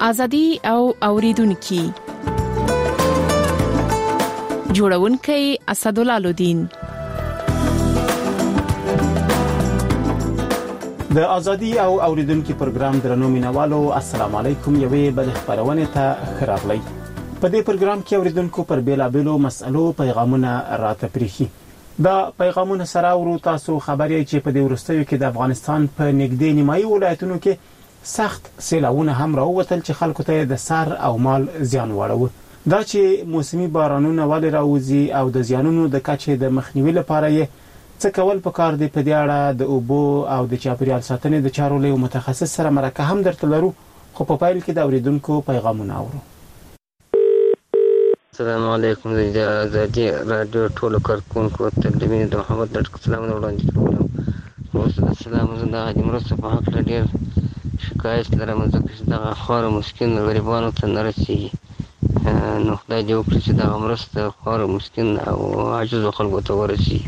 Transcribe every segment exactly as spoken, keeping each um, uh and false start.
ازادي او اوریدونکو جوړونکي اسدالله الدین. د ازادي او اوریدونکو پروګرام درنو مینوالو السلام علیکم. یوې بل خبرونه ته خراغلی. په دې پروګرام کې اوریدونکو پر بیلابېلو مسألو پیغامونه راته پریخي. دا پیغامونه سره ورو تاسو خبري چې په دې ورستیو کې د افغانستان په نږدې نیمایي ولایتونو کې سخت سیلاوونه هم راووتل چې خلکو ته د سر او مال زیان واړو. دا چې موسمي بارانونه ولې راوځي او د زیانونو د کچې د مخنیوي لپاره یې څه کول پکار دي، په دې اړه د اوبو او د چاپیریال ساتنې د چارو له متخصص سره مرکه هم درته لرو، خو په پایل کې د اوریدونکو پیغامونه اورو. السلام علیکم. د ازادي رادیو ټولو کارکونکو ته د مینې د محمد ډاکټر سلام وړاندې کوم. اوس السلام زه د حاجی مرسته په حق ډېر شکایت لرم، ځکه چې دغه خاوره مسکین غریبانو ته نه رسېږي. نو خدای دې وکړي چې دغه مرسته خاوره مسکین او عاجزو خلکو ته ورسېږي.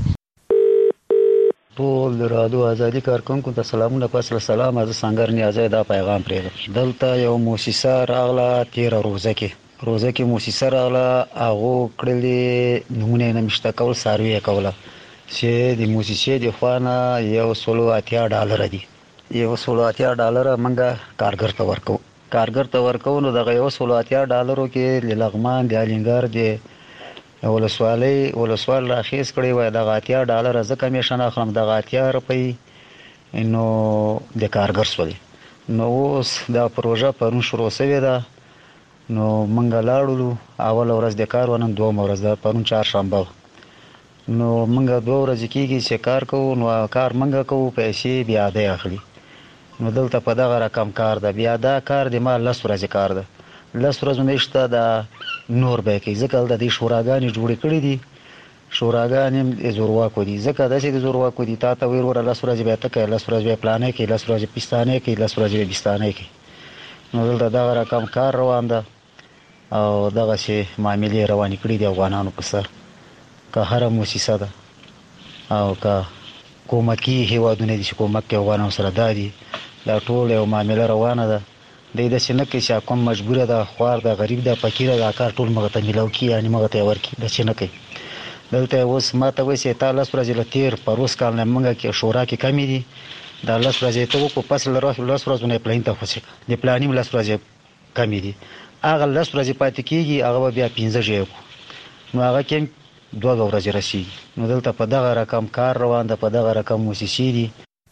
ټول د رادیو ازادي کارکونکو ته سلامونه. پس له سلامه زه سنگر نیازی دا پیغام پرېږدم. دلته یو موسسه راغله تېره روزه کې روزه کې موسسه راغله، هغو کړلې نمونه یې نه مشته کول، څاروي یې کوله چې د موسسې د خوا نه یو سلو اتیا ډالره دي. یو سلو اتیا ډالره موږ کارګر ته ورکوو کارګر ته ورکوو نو دغه یو سلو اتیا ډالرو کې د لغمان د الینګار د ولسوالۍ ولسوال راخیز کړی وای دغه اتیا ډالره زه کمیشن اخلم، دغه اتیا روپۍ نو د کارګر سولې. نو اوس دا پروژه پرون شروع شوې ده، نو موږ لاړو اول ورځ د کار ونن دوه ورځ ده، پرون چهارشنبه، نو موږ دوه ورځې کېږي چې کار کوو. نو کار موږ کوو، پیسې بیا دی اخلي. نو دلته په دغه رقم کار ده. بیا دا کار د ما لس ورځې کار ده، لس ورځې نشته دا نور به کوي، ځکه د دې شوراګانې جوړې کړې دي. شوراګانې زورواکو دي، ځکه داسې د زورواکو دي تا ته ویل وره لس ورځې به ته کوې، لس ورځې به پلانې کوي، لس ورځې پستانې کوي، لس ورځې به بستانې کوي. نو دلته دغه رقم کار روان ده او دغه شی معاملې روانې کړي دي افغانانو په سر. که هره موسسه ده او که کومکي هیوادونه دي چې کومک کوي افغانانو سره، دا دي دا ټول یو معامله روانه ده. دی داسې نه کوي چې کوم مجبوره ده، خوار ده، غریب ده، فقیره ده، کار ټول مغه ته میلاو کړي، یعنې مغه ته یې ورکړي، داسې نه کوي. دلته اوس ما ته وایي چې تا لس ورځې له تېر پروس کال نه موږ کې شورا کې کمې دي، دا لس ورځې ته وکړو، پس له لس ورځو نه یې پلان ته خوشې کړه، د پلاني لس ورځې کمې دي، هغه لس ورځې پاتې کېږي، هغه به بیا پنځه ژې کړو، نو هغه کې دوه ورځې رسېږي. نو دلته په دغه رقم کار روان ده، په دغه رقم موسسې دي.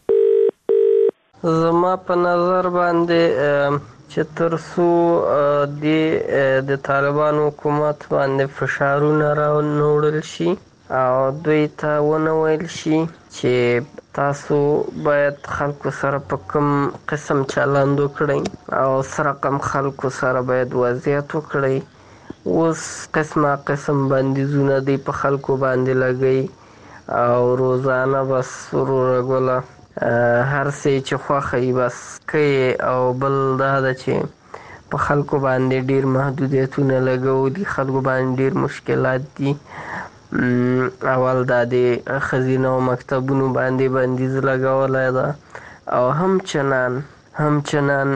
زما په نظر باندې چې تر څو د طالبانو حکومت باندې فشارونه راوړل شي او دوی ته ونه ویل شي چې تاسو باید خلکو سره په کوم قسم چلند وکړئ او سره کم خلکو سره باید وضعیت وکړئ. اوس قسمه قسم بندیزونه دی په خلکو باندې لګي او روزانه بس وروره ګوله هر څه چې خوښه یې بس کوي. او بل دا ده چې په خلکو باندې ډیر محدودیتونه لګو دي، خلکو باندې ډیر مشکلات دي. اول دا د ښځینه او مکتبونو باندې بندیز لګولی ده او همچنان همچنان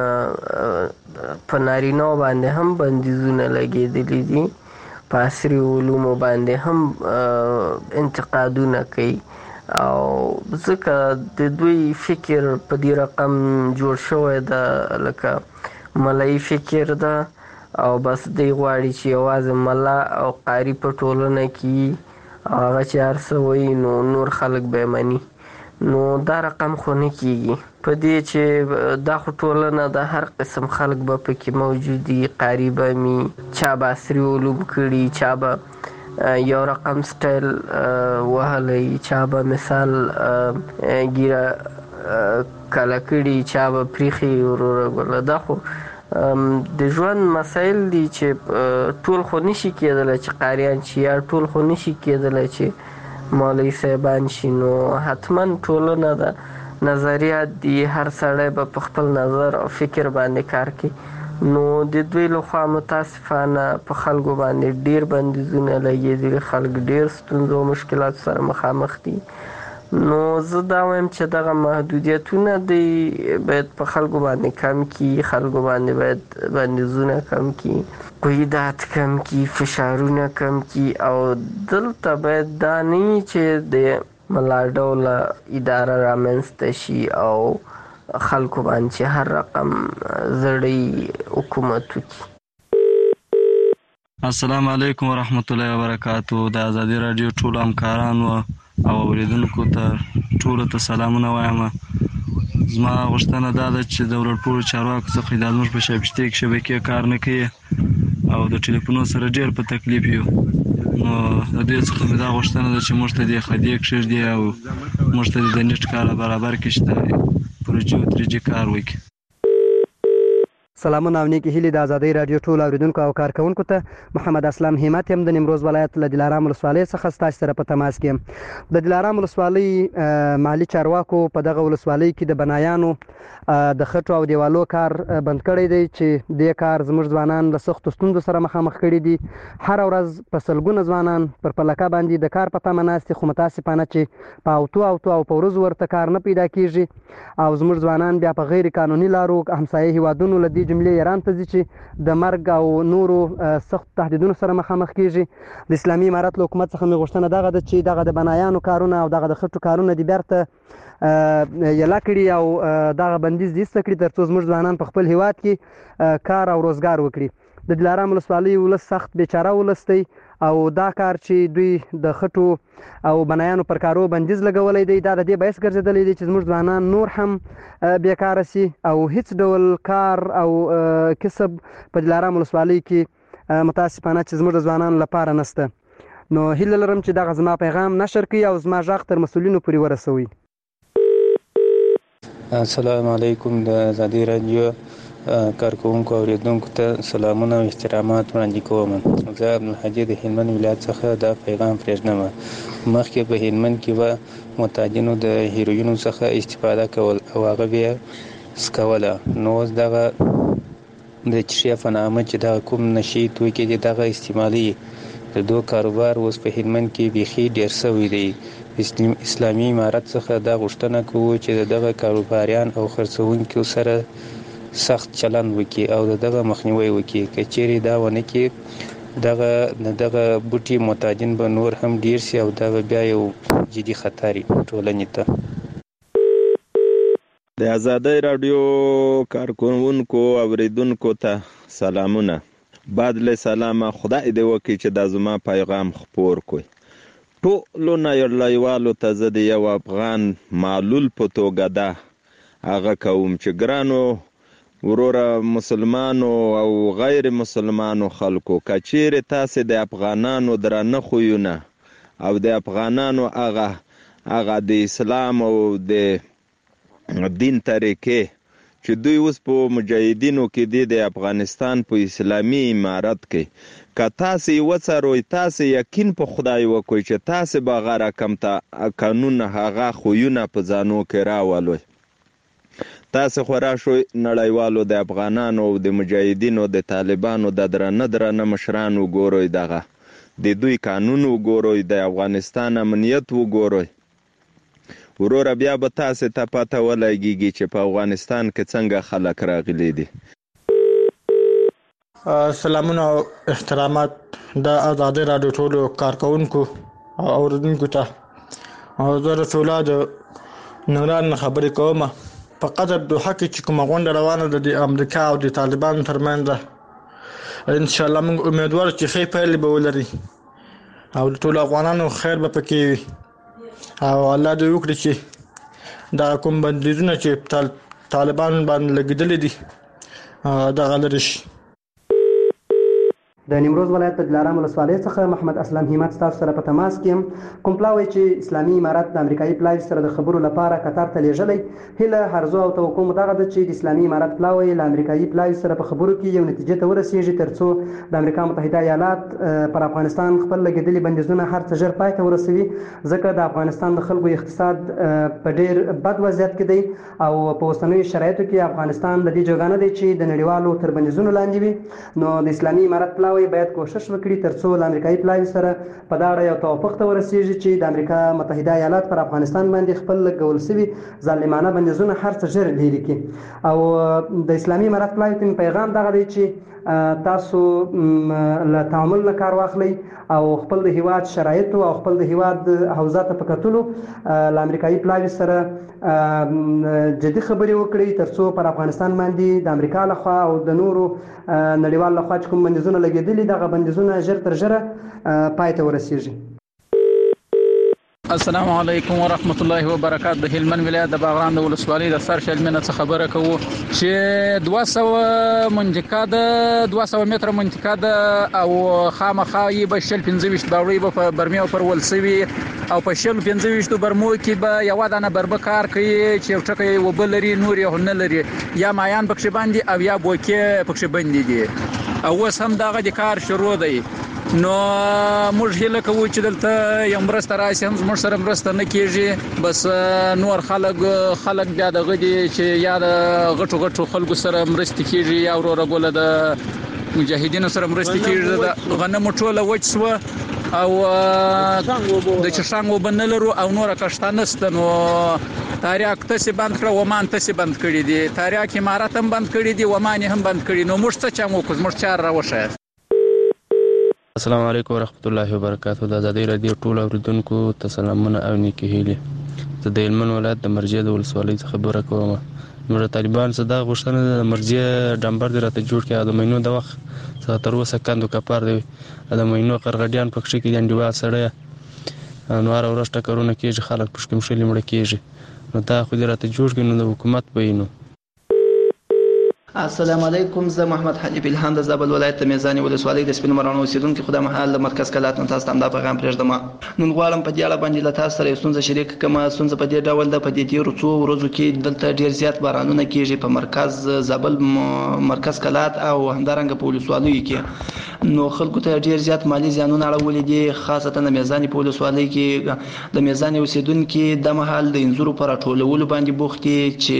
په نارینه‌و باندې هم بندیزونه لګېدلي دي، په عصري علومو باندې هم انتقادونه کوي. او ځکه د دوی فکر په دې رقم جوړ شوی ده لکه ملایي فکر ده او بس دی غواړي چې یوازې ملا او قاري په ټولنه کې او هغه چې هر څه وایي نو نور خلک به یې مني. نو دا رقم خو نه کېږي، په دې چې دا خو ټولنه د هر قسم خلک به پکې موجود دي، قاري به مي، چا به عصري علوم کړي، چا به یو رقم سټایل وهلی، چا به مثال ګیره کله کړي، چا به پریخي وروره ګله. دا خو د ژوند مسایل دي چې ټول خو نشي کېدلی چې قاریان شي، یا ټول خو نشي کېدلی چې مولوي صاحبان شي. نو حتما ټولنه ده، نظریات دي، هر سړی به په خپل نظر او فکر باندې کار کوي. نو د دوی لخوا متاسفانه په خلکو باندې ډیر بندیزونه لګېدلي، خلک ډیر ستونزو او مشکلاتو سره مخامخ دي. نو زه دا وایم چې دغه محدودیتونه دی باید په خلکو باندې کم کی، خلکو باندې باید بندیزونه کم کی، قیودات کم کی، فشارونه کم کی، او دلته باید دا نه وي چې د ملا ډوله اداره رامنځته شي او خلکو باندې چې هر رقم زړی حکومت وکړي. السلام علیکم ورحمت الله وبرکاتو. د ازادي رادیو ټول همکارانو او اوریدونکو ته ټولو ته سلامونه وایم. زما غوښتنه دا ده چې د ورلپوړو چارواکو څخه دا زموږ په شبکې کې شبکې کار نه کوي او د ټلیفونو سره ډېر په تکلیف یو. نو د دې څخه مې دا غوښتنه ده چې موږ ته دې خدې کښېږدي او موږ ته د نیټ کار برابر کړي چې د پروژې او تري جي کار وکړي. سلامونه او نیکی هیلې د ازادۍ رادیو ټول اوریدونکو او کارکونکو ته محمد اسلام همت یم د نیمروز ولایت له دلارام ولسوالۍ څخه ستاسو سره په تماس کې یم. د دلارام ولسوالۍ مالی چارواکو په دغه ولسوالۍ کې د بنایانو د خټو او دیوالو کار بند کړی دی چې دې کار زموږ ځوانان له سختو ستونزو سره مخامخ کړي دي. هر ورځ په سلګونه ځوانان پر پلکه باندې د کار په تمه ناست دي، خو متاسفانه چې په اوتو اوتو او په ورځو ورته کار نه پیدا کیږي او زموږ ځوانان بیا په غیر قانوني لارو همسایه هیوادونو له دې جملې ایران ته ځي چې د مرګ او نورو سخت تهدیدونو سره مخامخ کیږي. د اسلامي امارت له حکومت څخه مې غوښتنه دغه ده چې دغه د بنایانو کارونه او دغه د خټو کارونه دې بیرته یلا کړي او دغه بندیز دې ایسته کړي ترڅو زموږ ځوانان په خپل هیواد کې کار او روزګار وکړي. د دلارام ولسوالۍ ولس سخت بیچاره ولس دی او دا کار چې دوی د خټو او بنایانو پر کارو بندیز لګولی دی دا د دې باعث ګرځېدلی دی چې زموږ ځوانان نور هم بیکاره سي او هیڅ ډول کار او کسب په دلارام ولسوالۍ کې متاسفانه چې زموږ د ځوانانو لپاره نشته. نو هیله لرم چې دغه زما پیغام نشر کړي او زما غږ تر مسؤلینو پورې ورسوي. السلام علیکم. د ازادي رادیو کارکونکو او اوریدونکو ته سلامونه او احترامات وړاندې کوم. زه عبدالحجي د هلمند ولایت څخه دا پیغام پرېږدم. مخکې په هلمند کې به معتادینو د هیروینو څخه استفاده کول او هغه بیا څکوله. نو اوس دغه د چشیا په نامه چې دغه کوم نشي توکي دي دغه استعمالي د دو کاروبار اوس په هلمند کې بیخي ډېر شوی دی. اسلامي امارت څخه دا غوښتنه کوو چې دغه کاروباریان او خرڅوونکو سره سخت چلند وکړي او دغه مخنیوي وکړي. که چیرې دا ونه کړي دغه دغه بوټي معتادین به نور هم ډیر شي او دا بیا یو جدي خطر ټولنې ته. د ازادۍ رادیو کارکونکو او اوریدونکو ته سلامونه. بعد له سلامه خدای دې وکړي چې دا زما پیغام خپور کړي. ټولو نړیوالو ته زه د یو افغان معلول په توګه ده هغه کوم چې ګرانو وروره مسلمانو او غیر مسلمانو خلکو که چیرې تاسې د افغانانو درانه خویونه او د افغانانو هغه هغه د اسلام او د دین طریقې چې دوی اوس په مجاهدینو کې دي د افغانستان په اسلامي امارت کې که تاسې وڅروئ تاسې یقین په خدای وکړئ چې تاسې به هغه رقم ته قانون هغه خویونه په ځانو کې راولئ. تاسې خو راشئ نړیوالو د افغانانو او د مجاهدینو د طالبانو د درانه درانه مشران وګورئ، دغه د دوی قانون وګورئ، د افغانستان امنیت وګورئ. وروره بیا به تاسې ته پته ولګېږي چې په افغانستان کې څنګه خلک راغلي دي. سلامونه او احترامات د ازادۍ رادیو ټولو کارکونکو او اوریدونکو ته. او زه رسول الله د ننګرهار نه خبرې کوم. په قطر دوحه کې چې کومه غونډه روانه ده د امریکا او د طالبانو ترمنځ ده، انشاءالله موږ امیدوار چې ښې پایلې به ولري او د ټولو افغانانو خیر به پکې وي او الله دې وکړي چې دا کوم بندیزونه چې طالبان باندې لګېدلي دي دغه لرې شي. د نیمروز ولایت د دلارام ولسوالۍ څخه محمد اسلام همت ستاسو سره په تماس کې یم. کوم پلاوی چې اسلامي امارت د امریکایي پلاوي سره د خبرو لپاره قطر ته لیږلی، هیله هرزو او توقع مو دغه ده چې د اسلامي امارت پلاوی له امریکایي پلاوي سره په خبرو کې یو نتیجې ته ورسیږي ترڅو د امریکا متحده ایالات پر افغانستان خپل لګېدلي بندیزونه هر څه ژر پای ته ورسوي، ځکه د افغانستان د خلکو اقتصاد په ډېر بد وضعیت کې دی او په اوسنیو شرایطو کې افغانستان د دې جوګه نه دی چې د نړیوالو تر بندیزونو لاندې وي. نو د اسلامي امارت پلاوی امریکاوي باید کوشش وکړي ترڅو له امریکایي پلاوي سره په دا اړه یو توافق ته ورسیږي چې د امریکا متحده ایالات پر افغانستان باندې خپل لګول شوي ظالمانه بندیزونه هر څه ژر لرې کړي. او د اسلامي امارت پلاوي ته پیغام دغه دی چې تاسو له تعامل نه کار واخلئ او خپل د هیواد شرایط او خپل د هیواد حوزات په کتلو له امریکایي پلاوي سره جدي خبرې وکړي ترڅو پر افغانستان باندې د امریکا لخوا او د نورو نړیوال لخوا چې کوم بندیزونه لګېدلي دغه بندیزونه ژر تر ژره پای ته ورسیږي. السلام علیکم ورحمت الله وبرکاته. د هلمند ولایت د باغران د ولسوالۍ د سر شلمنه څخه خبره کوو چې دوه سوه منطقه د دوه سوه متره منطقه د او خامخا یې به شل پنځه ویشت باوړۍ به په برمه او پر ولسوي او په شل پنځه ویشت برمو کې به یو دانه بربه کار کوي چې یو ټکی وبل لري نور یې نه لري یا مایان پکښ باندې او یا بوکې پکښ باندې دي او اوس هم دغه د کار شروع دی. نو موږ هیله کوو چې دلته یو مرسته راشي هم موږ سره مرسته نه کیږي بس نور خلک خلک بیا دغه دي چې یا د غټو غټو خلکو سره مرسته کیږي یا وروره ګوله د مجاهدینو سره مرسته کیږي د غنمو ټوله وچ سو او د چشانګ وبنلرو او نور کښتا نسته. نو تاریخ تاسو بند کړو ومان تاسو بند کړی دي تاریخ امارات هم بند کړی دي ومان هم بند کړی نو موږ څه چمو کوم موږ چار راوشه. السلام علیکم ورحمت الله وبرکاته. د ازادي رادیو ټول اوریدونکو ته سلامونه او نیکی هیلې. زه د هلمند ولایت د مرجې د ولسوالۍ څخه خبره کوم. نو طالبان صدا غوښتنه د مرجې ډمبر دی راته جوړ کړي د مینو د وخت څخه تر اوسه کندو کپار دی د مینو قرغډیان پکښ کې د انډیوال سره نوار ورځ ټکرونه کېږي خلک پښکم شلې مړه کېږي نو دا خو دې راته جوړ کړي نو د حکومت بینو. السلام علیکم. زه محمد حنیف الهام د زابل ولایت د میزانی ولسوالۍ د سپین مرانو اوسیدونکو خدای مهال د مرکز کلات نن تاسو ته دا پیغام پرېږدم. نن غواړم په دې اړه باندې له تاسو سره ستونزه شریک کړم. ستونزه په دې ډول ده په دې تیرو څو ورځو کې دلته ډیر زیات بارانونه کېږي په مرکز زابل مرکز کلات او همدارنګه په ولسوالیو کې نو خلکو ته ډیر زیات مالی زیانونه اړولې دي خاصتا د میزانی په ولسوالۍ کې د میزانی اوسیدونکو د مهال د انځورو پر ټولولو باندې بوختي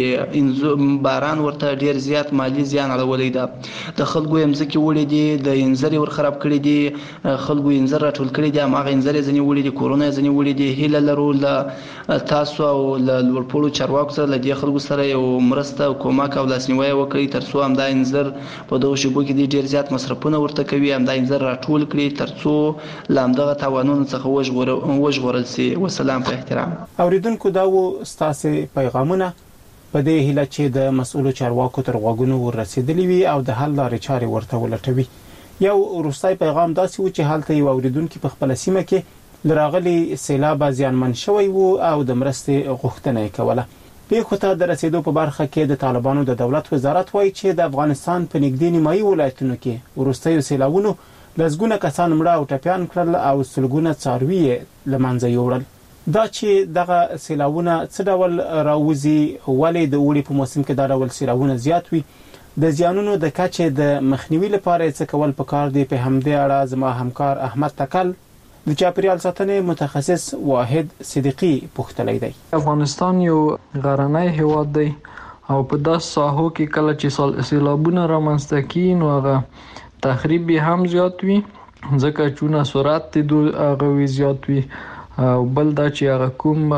چې باران ورته ډیر زیات مالی زیان اړولې ده. د خلکو یمځکه وړي دي د انځر ور خراب کړي دي خلکو انځر راټول کړي دي هغه انځر ځنی وړي دي کورونه ځنی وړي دي. هیله لرو ل تاسو او ل ورپورو چارواکو سره ل دې خلکو سره یو مرسته کومک او لاسنیوي وکړي ترڅو هم دا انځر په دوه شګو کې ډیر زیات مصرفونه ورته کوي هم دا انځر راټول کړي ترڅو لامدغه تاوانونو څخه وژغور وژغورل سي. والسلام په احترام. اوریدونکو دا و ستاسو پیغامونه په دې هیله چې د مسؤلو چارواکو تر غوږونو ورسېدلی وي او د حل لارې چارې ورته ولټوي. یو وروستي پیغام داسې و چې حالت یو اوریدونکو په خپل سیمه کې لراغلي سیلاب ځانمن شوی وو او د مرستې غوښتنه کوله. پیښو ته د رسیدو په برخه کې د طالبانو د دولت وزارت وایي چې د افغانستان په نږدې نیمایي ولایتونو کې وروستي سیلابونو لږونه کسان مړه او ټپيان کړل او سلګونه څاروي لمنځه یوړل. دا چې دغه سیلابونه څه ډول راوځي ولې د اوړي په موسم کې دا ډول سیلابونه زیات وي د زیانونو د کچې د مخنیوي لپاره څه کول پکار دي په همدې اړه زما همکار احمد تکل د چاپیریال ساتنې متخصص واحد صدیقي پوښتلی دی. افغانستان یو غرنی هیواد دی او په داس ساحو کې کله چې سیلابونه رامنځته کیږي نو هغه تخریب هم زیات وي ځکه چې سرعت د هغه زیات وي او بل دا چې هغه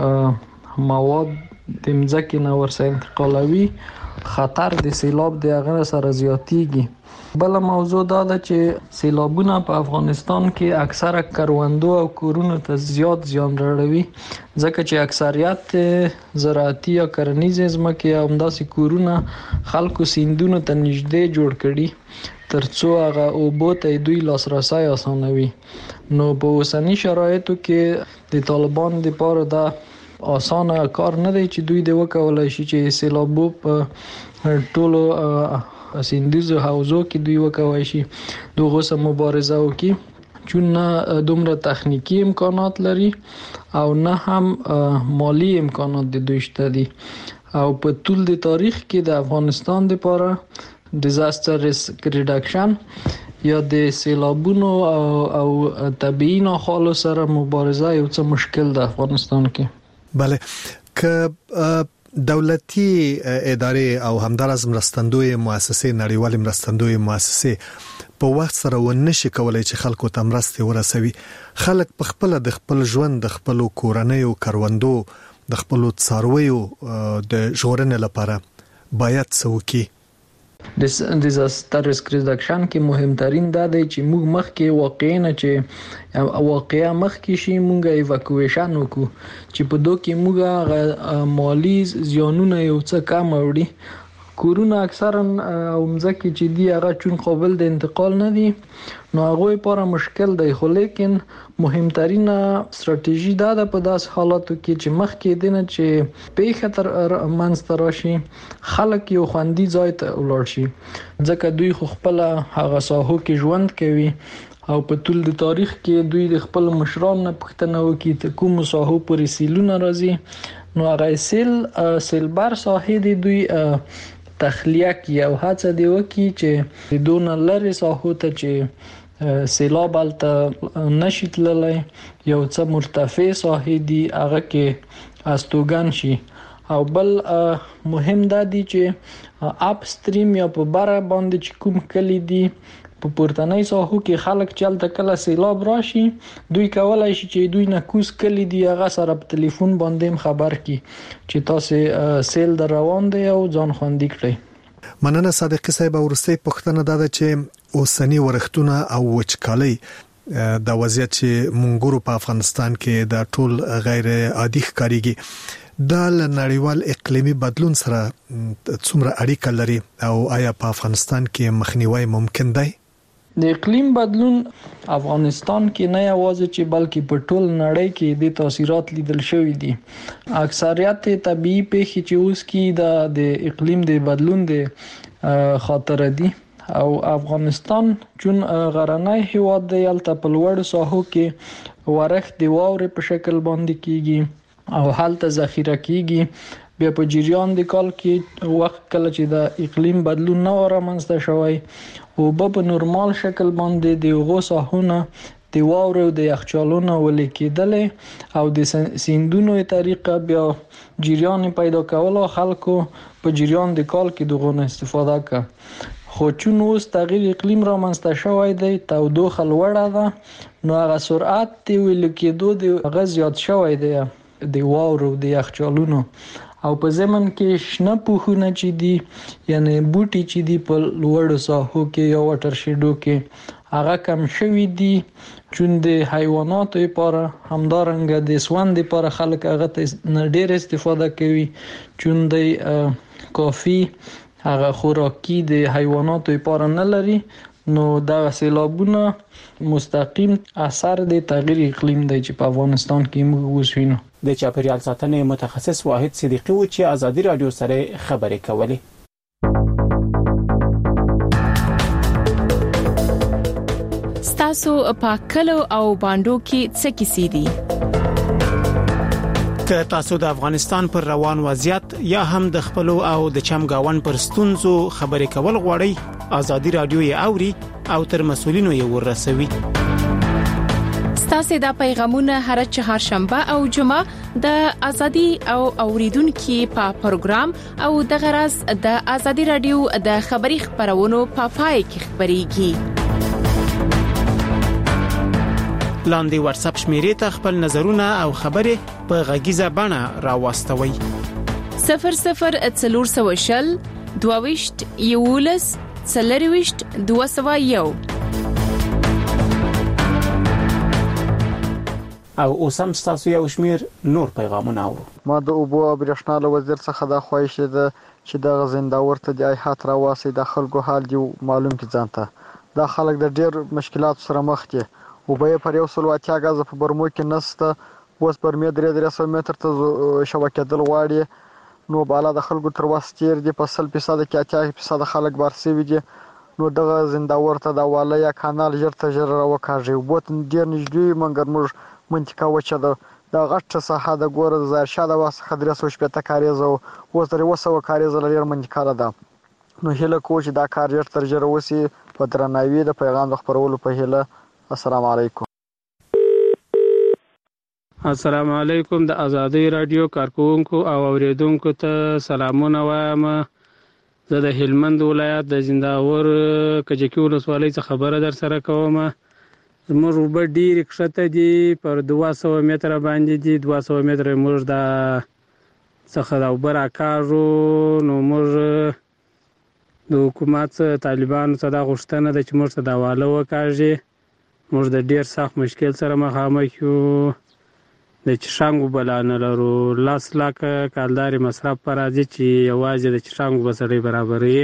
کوم مواد د مځکې نه ورسره انتقالوي خطر د سیلاب د هغه سره زیاتیږي. بل موضوع دا ده چې سیلابونه په افغانستان کې اکثره کروندو او کورونو ته زیات زیان رسوي ځکه چې اکثریت زراعتي یا کرنیز ځمکې او همداسې کورونه خلکو سیندونو ته نږدې جوړ کړي ترڅو هغه اوبو ته دوی لاسرسی اسانوي. نو په اوسنی شرایطو کې د طالبان لپاره دا اسانه کار نه دی چې دوی د وکولای شي چې سیلابو په ټولو سیندیزو حوزو کې دوی وکوي شي دغه سم مبارزه وکړي چون نه دومره تخنیکی امکانات لري او نه هم مالی امکانات د دوی شته دي او په ټول د تاریخ کې د افغانستان لپاره ډیزاستر ریسک ریډکشن یا د سیلابونو او, او طبیعي ناخوالو سره مبارزه یو څه مشکل ده افغانستان کې. بله که دولتي ادارې او همدارس مرستندوی مؤسسې نړیوال مرستندوی مؤسسې په وخت سره ونشي کولای چې خلکو ته مرسته ورسوي. خلک په خپل د خپل ژوند د خپل کورنۍ او کروندو د خپل څارویو د ژغورنې لپاره باید څوکي. د دیزاستر ریسک ریډکشن کې مهمترین دا دی چې موږ مخکې واقعا نه چې واقعا مخکې شي موږ ایواکویشن وکړو چې په دوه کې موږ مالی زیانونه یو څه کم وړي. کورونه اکثرا او مځکه چې دی هغه چون قابل د انتقال نه دي نو هغه لپاره مشکل دی، خو لیکن مهمترین استراتیژي دا ده په داس حالاتو کې چې مخکې دینه چې پیښه تر منځ راشي خلک یو خوندي ځای ته ولاړ شي، ځکه دوی خو خپل هغه ساحو کې ژوند کوي او په ټول د تاریخ کې دوی د خپل مشران نه پوښتنه وکړي ته کوم ساحو پورې سیلونه راځي نو هغه سیل سیلبر ساحې دی دوی تخلیه کی او هڅه دی وکي چې دون لری ساحو ته چې سیلاب الته نشي تللی یو څه مرتفع ساحې دی هغه کې استوګن شي. او بل مهم دا دی چې اپ سټریم یا په بره باندې چې کوم کلی دی په پورتنۍ ساحو کې خلک چلته کله سیلاب راشي دوی کولای شي چې دوی نه کوس کلی دی هغه سره په ټلیفون باندې خبر کی چې تاسو سیل در روان دی او ځان خوندي کړئ. مننه صادقي صاحب. ورسته پښتنه دا ده چې اوسنی ورښتونه او وچکالي د وضعیت چې مونږ په افغانستان کې د ټول غیر عادي ښکاریږي دا له نړیوال اقلیمي بدلون سره څومره اړیکه لري او آیا په افغانستان کې مخنیوي ممکن دی؟ د اقلیم بدلون افغانستان کې نه یوازې چې بلکې په ټول نړۍ کې د تاثیرات لیدل شوې دي. اکثریت طبيعي پیښې چې اوس کې د اقلیم د بدلون د خاطر دي او افغانستان چون غرنی هیواد دی الته په لوړ ساحو کې ورښت د واورې په شکل باندې کیږي او هلته ذخیره کیږي. بیا په جریان د کال کې وخت کله چې د اقلیم بدلون نه رامنځته شوی او په نورمال شکل باندې د غو ساحونه د واورو د یخچالونو ولې کېدل او د سیندونو طریقه بیا جریان پیدا کول او خلکو په جریان د کال کې دغه استفاده کړه. خو چون اوس تغییر اقلیم رامنځته شوی دی تودوخه لوړه ده نو هغه سرعت دی ویل کېدو د غاز زیات شوی دی د واورو د یخچالونو او په زمن کې شنه پوښونه چې دي یعنی بوټي چې دي په لوړو ساحو کې یا واټر شیډو کې هغه کم شوي دي چون د حیواناتو لپاره همدارنګه د سوند لپاره خلک هغه ته ډېر استفاده کوي چون د کافي هغه خوراکي د حیواناتو لپاره نه لري نو دا سیلابونه مستقیم اثر د تغییر اقلیم دی چې په افغانستان کې موږ وسوینو. د چاپیریال ساتنې متخصص واحد صدیقي و چې ازادي رادیو سره خبرې کولې. ستاسو په کلو او باندو کې څه کیسې دي؟ که تاسو د افغانستان پر روان وضعیت یا هم د خپل او د چمګاون پر ستونزو خبرې کول غواړئ ازادي رادیو یې اوري او تر مسولینو یې ورسوي. ستاسو د پیغامونه هر چهارشنبه او جمعه د ازادي او اوریدونکو په پروګرام او د غرض د ازادي رادیو د خبري خبرونو په پای کې خبريږي. لاندې واتس اپ شمیرې ته خپل نظرونه او خبرې په غږیزه بڼه راوستوي. صفر صفر څلور سوه شل دوه یولس څلرويشت دوه سوه یو. او اوسم تاسو یو شمیر نور پیغامونه اورو. ما د اوبو او برېښنا له وزیر څخه د خواهش ده چې د غزنداور ته د ایحات راواسي د خلکو حال دی معلوم کی ځانته دا خلک د ډېر مشکلات سره مخ دي او به پر یو سل واتیا غاز په برمو کې نسته اوس پر مې درې درې سو متر ته شبکه دل غواړي نو بالا د خلکو تر واستیر دي په سل فیصد کې اتیا فیصد خلک بارسي دي نو دغه زنداور ته د واله یا کانال جر ته جر راوکاږي بوت ډېر نږدې منګر موږ منطقه وچه ده د غټه ساحه د ګور د زرشا د واسه درې سوه شپږ کاریزه او درې وسو کاریزه لري منطقه ده نو هله کو چې دا کار جر تر جر وسی په درناوي د پیغام د خبرولو په هله. السلام علیکم. السلام علیکم. د ازادي رادیو کارکونکو او اوریدونکو ته سلامونه وایم. زه د هلمند ولایت د زنداور کجکی ولسوالۍ څخه خبره در سره کوم. زموږ اوبه ډېرې کښته دي، پر دوه سوه متره باندې دي. دوه سوه متره موږ د څخه د اوبه راکاږو. نو موږ د حکومت څخه طالبانو څخه دا غوښتنه ده چې موږ ته د واله وکاږي. موږ د ډېر سخت مشکل سره مخامخ یو. د چشانګ اوبه لا نه لرو. لس لاکه کالدارې مصرف په راځي چې یوازې د چشانګ اوبه سړی برابروي.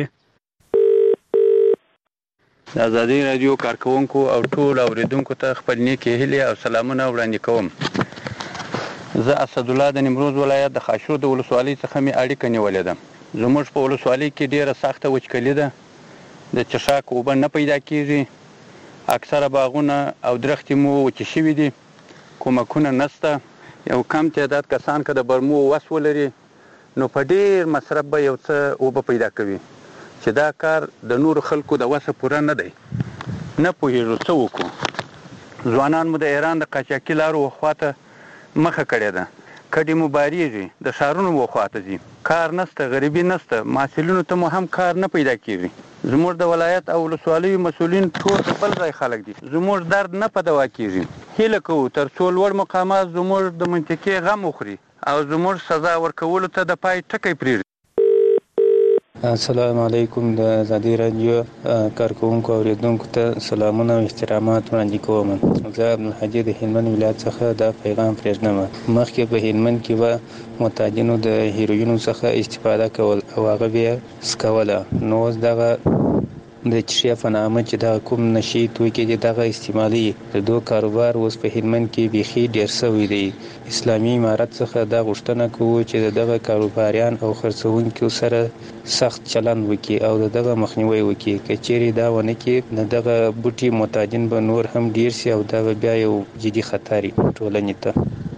د ازادي راډیو کارکونکو او ټول اوریدونکو ته خپل نیکې هیلې او سلامونه وړاندې کوم. زه اسدالله د نیمروز ولایت د خاشرود ولسوالۍ څخه مې اړیکه نیولې ده. زموږ په ولسوالۍ کې ډېره سخته وچکلي ده. د چشاک اوبه نه پیدا کېږي. اکثره باغونه او درختې مو وچې شوي دي. کومکونه نشته. یو کم تعداد کسان که د برمو وس ولري نو په ډېر مصرف به یو څه اوبه پیدا کوي، چې دا کار د نورو خلکو د وسه پوره نه دی. نه پوهېږو څه وکړو. ځوانان مو د ایران د قاچاقي لارو خواته مخه کړې ده. کډې مو بارېږي، د ښارونو وخواته ځي. کار نشته، غریبي نشته، محصلینو ته مو هم کار نه پیدا کېږي. زموږ د ولایت او ولسوالیو مسؤلین ټول د بل ځای خلک دي. زموږ درد نه په دوا کېږي. هیله کوو تر څو لوړ مقامات زموږ د منطقې غم وخوري او زموږ سزا ورکولو ته د پای ټکی پرېږدي. السلام علیکم. د ازادي راډیو کارکونکو اوریدونکو ته سلامونه او احترامات وړاندې کوم. زه عبدالحجي د هلمند ولایت څخه دا پیغام پرېږدم. مخکې په هلمند کې به معتادینو د هیروینو څخه استفاده کول او هغه بیا څکوله. نو اوس دغه د چشیا په نامه چې دغه کوم نشي توکي دي دغه استعمالي د دو کاروبار اوس په هلمند کې بیخي ډېر شوی دی. اسلامي امارت څخه دا غوښتنه کوو چې دغه کاروباریان او خرڅوونکو سره سخت چلند وکړي او دغه مخنیوي وکړي. که چیرې دا ونه کړي نو دغه بوټي معتادین به نور هم ډېر شي او دا بیا یو جدي خطر ټولنې ته.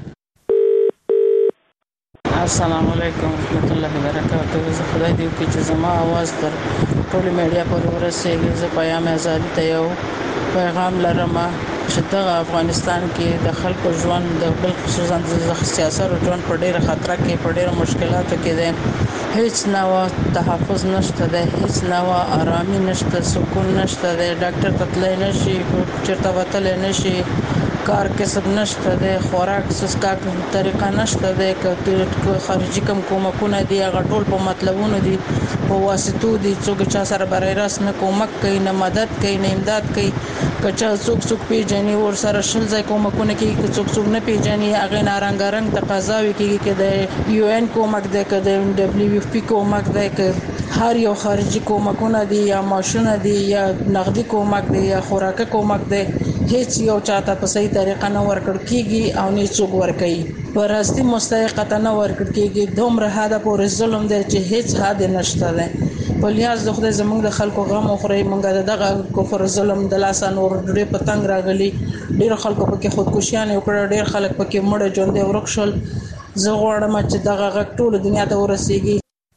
السلام علیکم ورحمت الله وبرکاته. زه خدای دې وکړي چې زما आवाज تر ټولې میډیا پورې ورسېږي. زه پیام ازادي ته یو پیغام لرم چې دغه افغانستان کې د خلکو ژوند د بل خصوصا د سیاست ژوند په ډېره خطر کې په ډېره مشکلاتو کې دی. هیڅ نوع تحفظ نشته دی، هیڅ نوع آرامي نشته، سکون نشته دی. ډاکټر ته تللی نشي، چېرته وتلی نشي، کار کسب نشته دی، خوراک څښاک طریقه نشته دی. که خارجي کوم کومکونه دي هغه ټول په مطلبونو دي، په واسطو دي. څوک چا سره برای راست نه کومک کوي، نه مدد کوي، نه امداد کوي. که چا څوک څوک پیژني ورسره شل ځای کومکونه کوي، که څوک څوک نه پیژني هغې نه رنګارنګ تقاضاوې کېږي که د یو این کومک دی، که د ډبلیو ایف پي کومک دی، که هر یو خارجي کومکونه دي یا معاشونه دي یا نغدي کومک دی یا خوراکه کومک دی. هیڅ یو چاته په صحیح طریقه نه ورکړ کېږي او نه څوک ورکوي. په راستي مستحقته نه ورکړ کېږي. دومره حده پورې ظلم دی چې هیڅ حد نشته دی. په لیاز د خدای زموږ د خلکو غم وخورئ. موږ د دغه کفر ظلم د لاسه نور ډېر په تنګ راغلي. ډېر خلکو پکې خودکشیانې وکړه، ډېر خلک پکې مړه ژوندي ورک شول. زه غواړم چې دغه غږ ټولو دنیا ته ورسېږي.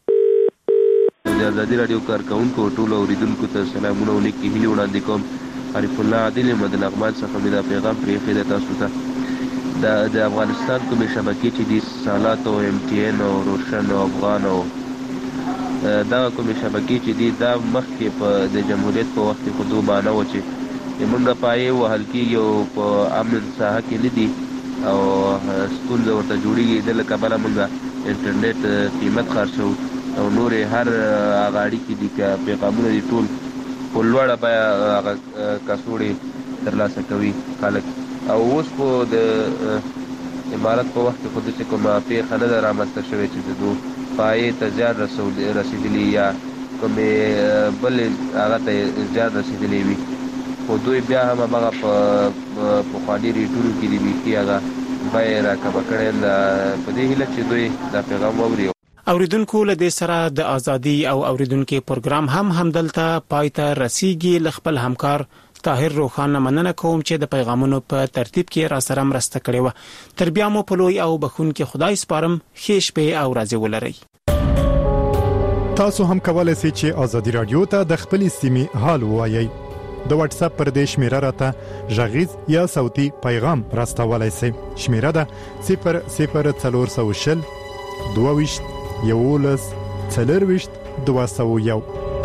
د ازادي راډیو کارکونکو ټولو اوریدونکو ته سلامونه او نیکې هیلې وړاندې کوم. عارف الله عادل یم د لغمان څخه مې دا پیغام پرېښی دی تاسو ته. د افغانستان کومې شبکې چې دي سالات او ایم ټي این او روشن او افغان او دغه کومې شبکې چې دي دا مخکې په د جمهوریت په وخت کې خو دو بانه وه چې موږ پایې وهل کېږي او په امن ساحه کې نه دي او ستونزه ورته جوړېږي. د له کبله موږ انټرنیټ قیمت خرڅوو او نورې هر هغه اړیکې دي که پیغامونه دي ټول په لوړه بیه هغه کڅوړې ترلاسه کوي خلک. او اوس خو د امارت په وخت کې خو داسې کومه پېښه نه ده رامنځته شوې چې د دو پایې ته زیان رسېدلي یا کومې بلې هغه ته زیان رسېدلی وي. خو دوی بیا هم همغه په پخواني ریټونو کې دي بیخي هغه بیې راکمه کړې ده. په دې هیله چې دوی دا پیغام واوري. اوریدونکو له دې سره د ازادي او اوریدونکو پروګرام هم همدلته پای ته رسیږي. ل خپل همکار طاهر روخان مننه کوم چې د پیغامونو په ترتیب کې را سره مرسته کړې و. تر بیا مو په لوی او بخون کې خدای سپارم. ښه شپه او ورځې ولرئ. تاسو هم کولای شئ چې ازادي رادیو ته د خپل سیمې حال ووایئ. د واتس اپ پر دې شمیره راته ژغیز یا صوتي پیغام راستولای شئ. شمیره ده صفر صفر څلور سوه شل دوه ویشت یولس څلور ویشت دوه سوه یو.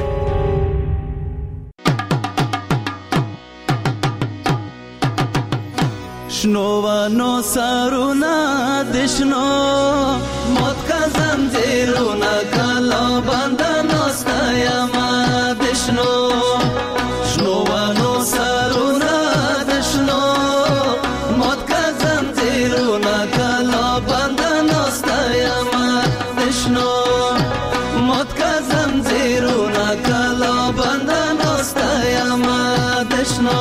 شنو و نو سارونا دشنو موت کا زنجیرونا کلا بندنو ستایما دشنو شنو و نو سارونا دشنو موت کا زنجیرونا کلا بندنو ستایما دشنو موت کا زنجیرونا کلا بندنو ستایما دشنو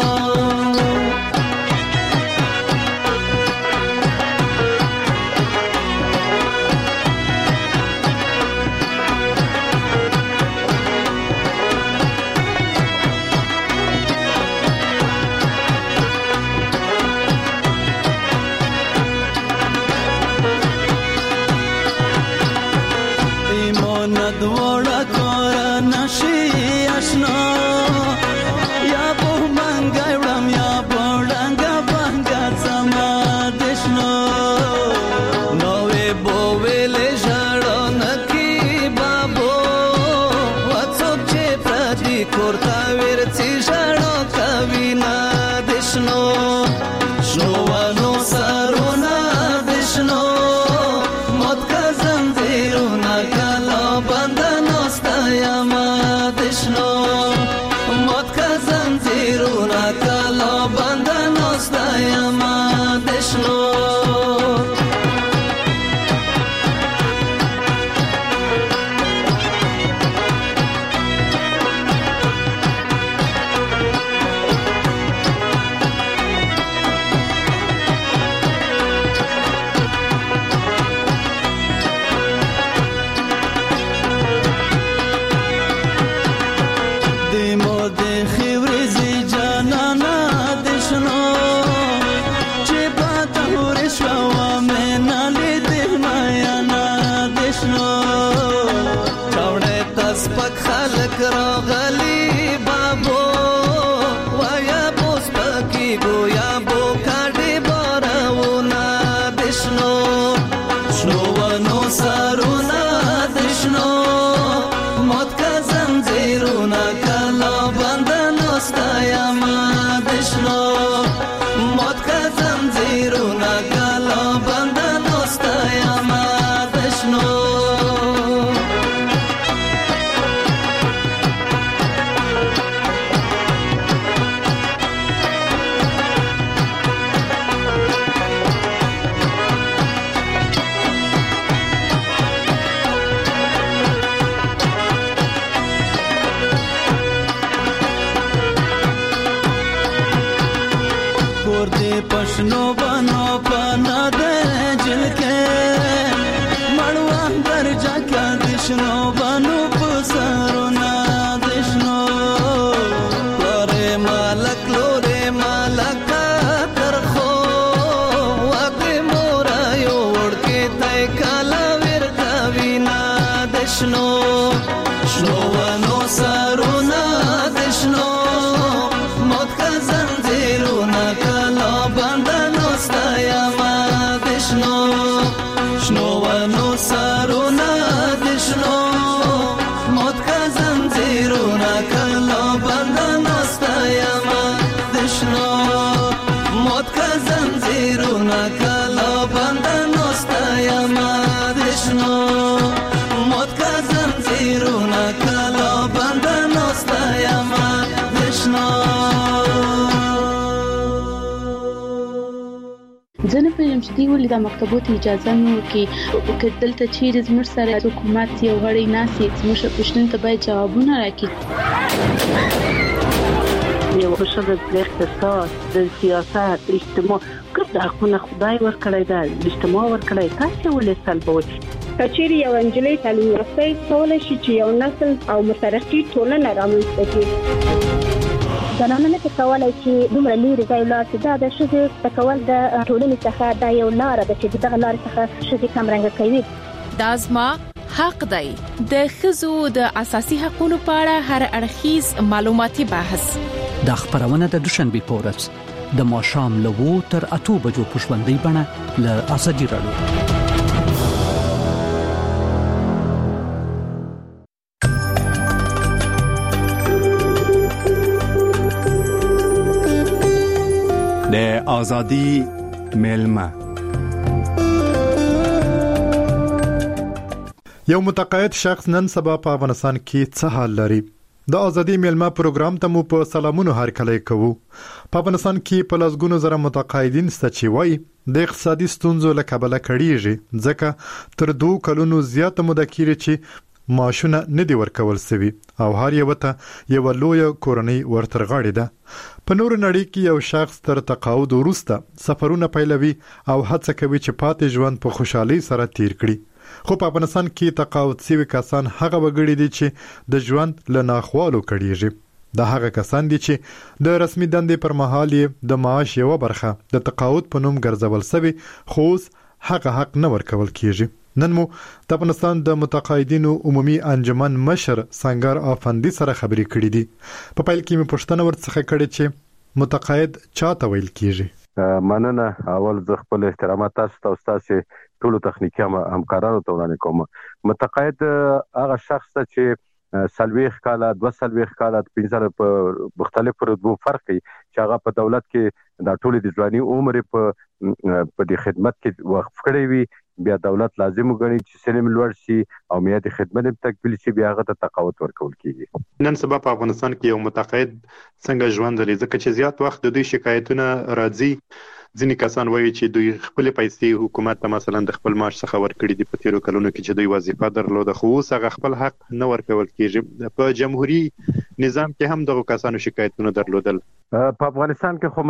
ځنه پېژم چې دی ولې د مکتبونو اجازه نه ورکړي که دلته چیرې زموږ سره حکومت یو غړی ناسي زموږ پوښتنې ته باید جوابونه راکړي. یو ښه د اقتصاد د سیاست اجتماع کوم د حقونه خدای ورکړی دا اجتماع ورکړی تاسو ولې سلبوي کچېری یو انجلۍ تعلیم یافته کولای شي چې یو نسل او مترقي ټولنه رامنځته کړي. زنانه نه کولای چې دومره لري ځای لا چې دا د شذ تکول د ټولنې څخه دا یو لار ده چې دغه لار څخه شذ کم رنګ کوي. دازما حق دی د خزو د اساسي حقوقو په اړه هر اړخیز معلوماتي بحث د خبرونه د دوشنبه پورس د ماشام لوو تر اتو بجو پښوندې بڼه ل ازادي رادیو. ازادي میلمه. یو متقاعد شخص نن سبا په افغانستان کې څه حال لري؟ د ازادي میلمه پروګرام ته مو په سلامونو هرکلی کوو. په افغانستان کې په لسګونو زره متقاعدین شته چې وایي د اقتصادي ستونزو له کبله کړيږي، ځکه تر دوه کلونو زیاته موده کېږي چې معاشونه نه دي ورکول شوي او هر یو ته یو لوی کورنۍ ورترغاړي ده. په نور نړۍ کې یو شخص تر تقاعد وروسته سفرونه پیلوي او هڅه کوي چې پاتې ژوند په خوشحالۍ سره تیر کړي. خو په افغانستان کې تقاعد شوي کسان هغه وګړي دي چې د ژوند له ناخوالو کړيږي. دا هغه کسان دي چې د رسمي دندې پر مهال د معاش یو برخه د تقاعد په نوم ګرځول شوی، خو هغه حق نه ورکول کیږي. نن مو د افغانستان د متقاعدینو عمومي انجمن مشر سنگر افندي سره خبرې کړې دي. په پیل کې مې پوښتنه ورڅخه کړې چې متقاعد چاته ویل کیږي؟ مننه. اول زه خپل احترامات تاسو ته او تاسو ټولو تخنیکی همکارانو ته وړاندې کوم. متقاعد هغه شخص چې سلويخ کاله دوه سلويخ کاله پنځه په مختلفو رتبو فرق کوي چې هغه په دولت کې د ټولو د ځواني عمر په په د خدمت کې وقف کړی وي، بیا دولت لازم وګڼي چې سلم لوړ شي او میادي خدمت هم تکمیل شي، بیا هغه ته تقاعد ورکول کیږي. نن سبا په افغانستان کې یو متقاعد څنګه ژوند لري؟ ځکه چې زیات وخت د دوی شکایتونه راځي. ځینې کسان وایي چې دوی خپل پیسې حکومت ته مثلا د خپل معاش څخه ورکړي دي په تیرو کلونو کې چې دوی وظیفه درلوده، خو اوس هغه خپل حق نه ورکول کیږي. په جمهوریت نظام کې هم دغه کسانو شکایتونه درلودل. په افغانستان کې خو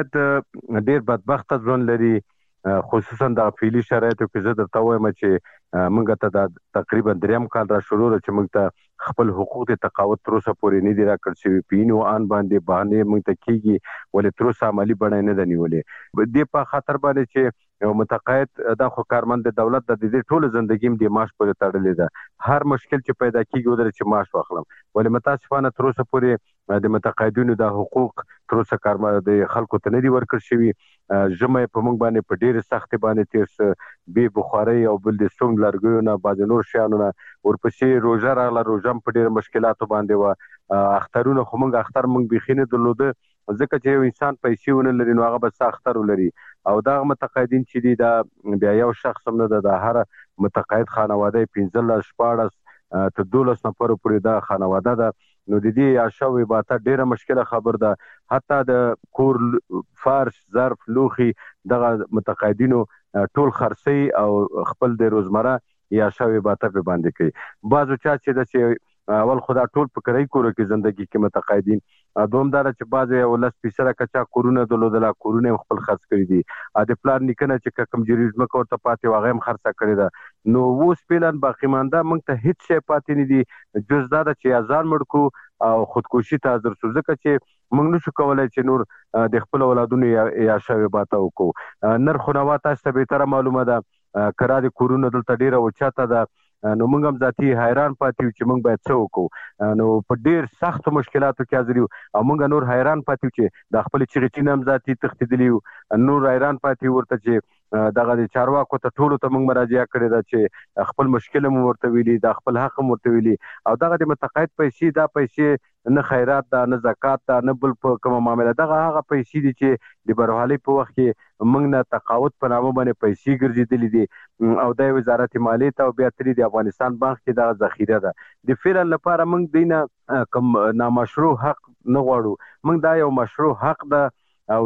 متقاعد ډیر بدبخت ژوند لري، خصوصا د فعلی شرایطو کې. زه درته وایم چې موږ ته د تقریبا دریم کال را شروع چې موږ ته خپل حقوق د تقاعد تر اوسه پورې نه دي راکړل شوي. پینو ان باندې باندې موږ ته کیږي ولې تر اوسه عملی بڼه نه ده نیولې. دې په خاطر باندې چې یو متقاعد د خو کارمند د دولت د دې ټول ژوندګیم د معاش پورې تړلې ده. هر مشکل چې پیدا کیږي ودر چې معاش واخلم، ولې متاسفانه تر اوسه پورې د متقاعدینو د حقوق تر اوسه کارمند د خلکو ته نه دي ورکړل شوي. جمعه په موږ باندې په ډېر سخت باندې تیر به بخاری او بل د سوم لرګیو نه باز نور شیانو نه ورپسې روزه راغله. روزه په ډېر مشکلاتو باندې و اخترونه خو موږ اختر موږ بخینه درلوده، ځکه چې یو انسان پیسې ونه لري نو هغه به اختر ولري. او دا متقاعدین چې دي دا بیا یو شخص هم نه د هر متقاعد خانواده پنځه شپاړس تر دولس نفر پورې دا خانواده ده. نو د دې عشاوي باته ډیره مشکله خبر ده. حتی د کور فرش ظرف لوخي دغه متقاعدینو ټول خرڅي او خپل د روزمره یا عشاوي باته په باندې کوي. بعضو چا چې د چې اول خدا ټول په کرای کور کې ژوندۍ کې متقاعدین دومدار چې بعض یو لس پیسره کچا کورونه دلودلا کورونه خپل خرڅ کړی دي. ا د پلان نکنه چې کوم جریزم کوته پاتې واغې هم خرڅه کړی ده. نو ووس پلان باقی مانده موږ ته هیڅ شی پاتې نه دي جز دا چې ازان مړکو او خودکشي ته حاضر شو، ځکه چې موږ نشو کولای چې نور د خپل اولادونو یا شوی باته وکړو. نرخونه تاسو ته به تر معلومه ده کرا د کورونه دلته ډیره اوچاته ده. نو موږ هم ذاتي حیران پاتې چې موږ باید څه وکړو. نو په ډیر سخت مشکلاتو کې حاضر یو او موږ نور حیران پاتې چې د خپل چغچین هم ذاتي تختیدلی نور حیران پاتې ورته چې دغه د چارواکو ته ټولو ته موږ مراجعه کړې ده چې خپل مشکل مو ورته ویلي، د خپل حق مو ورته ویلي. او دغه د متقاعد پیسې دا پیسې نه خیرات ده نه زکات ده نه بل په کومه معاملې، دغه هغه پیسې دي چې د برحالي په وخت کې موږ نه تقاعد په نامه باندې پیسې ګرځېدلې دي او د وزارت مالیې ته او بیا ترې د افغانستان بانک کې دا ذخیره ده. د فعلا لپاره موږ دینه کوم نامشروع حق نه غواړو، موږ دا یو مشروع حق ده او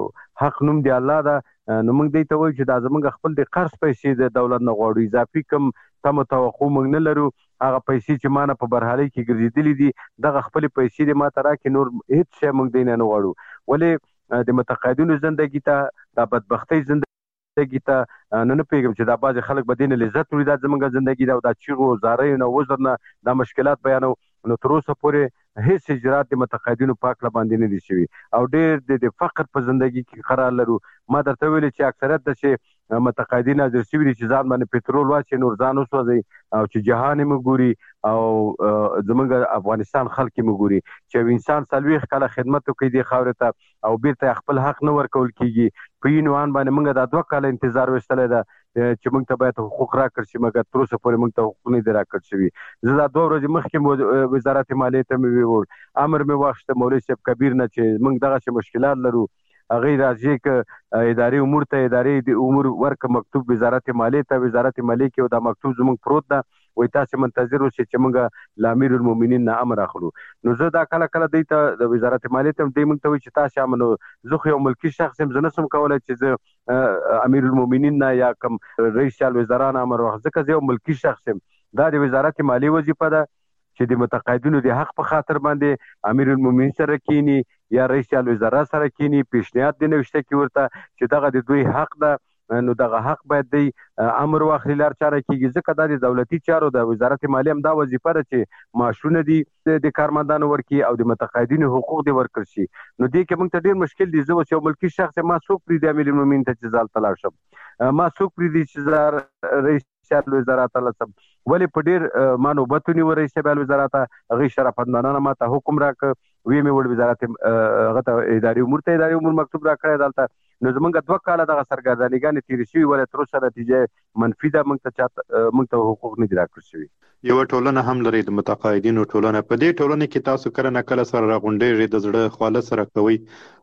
حق نوم دی الله ده. نو موږ دې ته وایو چې دا زموږ خپل د قرض پیسې د دولت نه غواړو، اضافي کم تم توقع موږ نه لرو. هغه پیسې چې مانه په برحالي کې ګرځېدلې دي دغه خپل پیسې د ماته راکې نور هیڅ شی موږ دینه نه غواړو. ولې د متقاعدینو ژوندۍ ته د بدبختۍ ژوندۍ ته نه نه پیګم چې دا باز خلک بدین لذت وري دا زمونږ ژوندۍ دا د چیغو زارۍ نه وزر نه دا مشکلات بیانو. نو تر اوسه پورې هیڅ اجرات د متقاعدینو پاک لا باندې نه دي شوي او ډېر د فقر په ژوندۍ کې قرار لرو. ما درته ویلي چې اکثریت د چې متقاعدین حاضر شوي دي چې ځان باندې پټرول واچي نور ځان وسوځي او چې جهان یې ګوري او زمونږ افغانستان خلک یې ګوري چې انسان څلوېښت کاله خدمت وکړي دې خاورې ته او بیرته خپل حق نه ورکول کیږي. په یې عنوان باندې موږ دا دوه کاله انتظار وستلی ده چې موږ ته باید حقوق راکړل شي، مګر تر اوسه پورې موږ ته حقوق نه دي راکړل شوي. زه دا دوه ورځې مخکې وزارت مالیې ته مې وویل امر مې واخیسته مولوي صاحب کبیر نه چې موږ دغسې مشکلات لرو هغه راځي ک اداري امور ته اداري امور ورک مکتوب وزارت مالیه ته وزارت مالیه کې دا مکتوب زموږ پروت ده وای تاسو منتظر اوسئ چې موږ لامیر المؤمنین نه امر اخلو. نو زه دا کله کله دی ته د وزارت مالیه ته دی موږ ته وای چې تاسو امنو زه خو یو ملکی شخص هم زه نسم کولای چې زه امیر المؤمنین نه یا کوم رئیس الوزرا امر واخلم ځکه زه یو ملکی شخص هم. دا د وزارت مالیه وظیفه ده چې د متقاعدینو د حق په خاطر باندې امیر المؤمنین سره کینی یا رئیس الوزرا سره کینی پیشنهاد دی نوشته کی ورته چې دغه د دوی حق ده نو دغه حق باید دی امر واخلي لار چاره کیږي ځکه دا د دولتي چارو د وزارت مالیه هم دا وظیفه ده چې معاشونه دي د کارمندانو ورکړي او د متقاعدینو حقوق دی ورکړل شي. نو دې کې موږ ته ډیر مشکل دي. زه یو ملکی شخص ما څوک پرې د امیر المؤمنین ته چې ځال تلاړ شم ما څوک پرې دي چې رئیس الوزرا تعالی سم ولی په ډیر ما نوبتونی و رئیس الوزرا ته هغه شرافندانانه ما ته حکم راک وی مې وړ وزارت هغه ته اداري امور ته اداري امور مکتوب را کړی دلته. نو زمونږ دوه کاله دغه سرګردانیګانې تیرې شوي ولې تر اوسه نتیجه منفي ده. موږ ته چاته موږ ته حقوق نه دي راکړل شوي. یوه ټولنه هم لري د متقاعدینو ټولنه. په دې ټولنه کې تاسو کله نه کله سره راغونډېږئ د زړه خواله سره کوئ.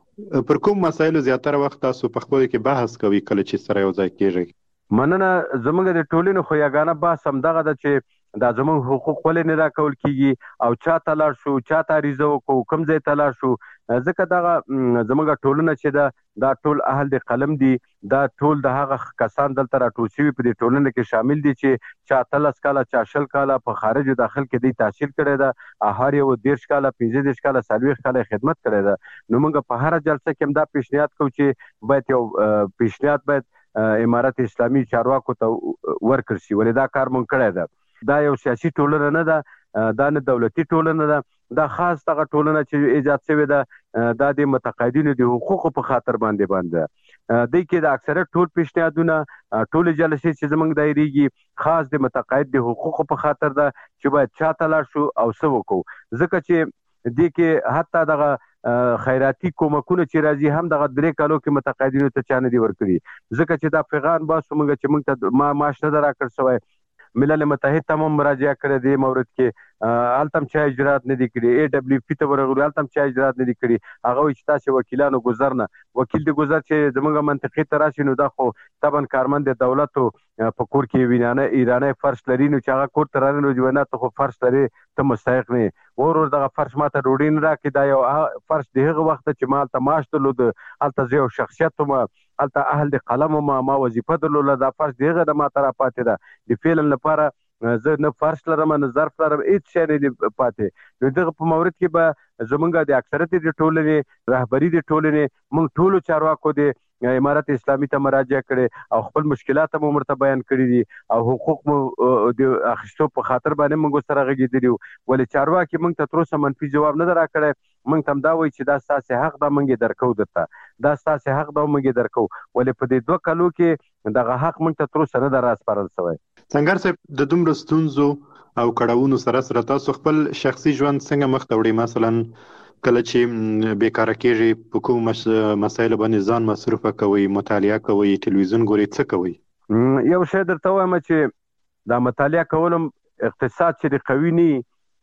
پر کوم مسایلو زیاتره وخت تاسو په خپلو کې بحث کوئ کله چې سره یو ځای کېږئ؟ مننه. زمونږ د ټولنې خو یګانه بحث همدغه ده چې دا زمونږ حقوق ولې نه راکول کیږي او چا ته لاړ شو چا ته عریضه وکړو کوم ځای ته لاړ شو. ځکه دغه زمونږ ټولنه چې ده دا ټول اهل د قلم دي دا ټول د هغه کسان دلته راټول شوي په دې ټولنه کې شامل دي چې چا اتلس کاله چا شل کاله په خارجو داخل کې دی تحصیل کړی ده هر یو دېرش کاله پنځه دېرش کاله څلوېښت کاله خدمت کړی ده. نو موږ په هره جلسه کې هم دا پیشنهاد کوو چې باید یو پیشنهاد باید امارت اسلامي چارواکو ته ورکړل شي ولې دا کار مونږ کړی ده. دا یو سیاسي ټولنه نه ده دا نه دولتي ټولنه ده دا خاص دغه ټولنه چې ایجاد شوې ده دا د متقاعدینو د حقوقو په خاطر باندې باندې دی کې د اکثریت ټول پیشنهادونه ټول جلسې چې زمونږ دایریږي خاص د متقاعد د حقوقو په خاطر ده چې باید چا ته لاړ شو او څه وکړو. ځکه چې دی کې حتی دغه خیراتي کومکونه چې راځي هم دغه درې کالو کې متقاعدینو ته چا نه دي ورکړي ځکه چې دا پیغام باسو موږ چې موږ ته ما معاش نه ده راکړل شوی. ملل متحد ته هم مراجعه کړې دې مورد کې هلته هم چا اجرات نه دي کړي. ای ډبلیو پي ته ورغلو هلته هم چا اجرات نه دي کړي. هغه وایي چې تاسې وکیلانو ګذر نه وکیل د ګذر چې زموږ منطقې ته راشي نو دا خو طبعا کارمند د دولتو په کور کې وینانه ایرانی فرش لري نو چې هغه کور ته رانه نو جوانه ته خو فرش لري ته مستحق نه ور ور دغه فرش ماته ډوډۍ نه راکړي. دا یو فرش د هغه وخت چې ما هلته معاش درلود هلته زه یو شخصیت وم هلته اهل د قلم وم ما وظیفه درلوده دا فرش د هغه د ما ته راپاتې ده د فعلا لپاره زه نه فرش لرم نه ظرف لرم هېڅ شی نه دي پاتې. نو دغه په مورد کې به زمونږ د اکثریت د ټولنې رهبري د ټولنې موږ ټولو چارواکو د امارت اسلامي ته مراجعه کړې او خپل مشکلات هم ورته بیان کړي دي او حقوق مو د اخیستو په خاطر باندې موږ سره غږېدلي وو ولې چارواکي موږ ته تر اوسه منفي جواب نه ده راکړی. موږ ته هم دا وایي چې دا ستاسې حق ده موږ یې درکوو درته دا ستاسې حق ده موږ یې درکوو ولې په دې دوه کالو کې دغه حق موږ ته تر اوسه نه ده راسپارل شوی. سنګر صاحب د دومره ستونزو او کړاوونو سره سره تاسو خپل شخصي ژوند څنګه مخ ته وړئ؟ مثلا کله چې بیکاره کېږئ په کوم مسایلو باندې ځان مصروفه کوئ مطالعه کوئ ټلویزیون ګورئ څه کوئ؟ یو شی درته وایم چې دا مطالعه کول اقتصاد چې د قوي نه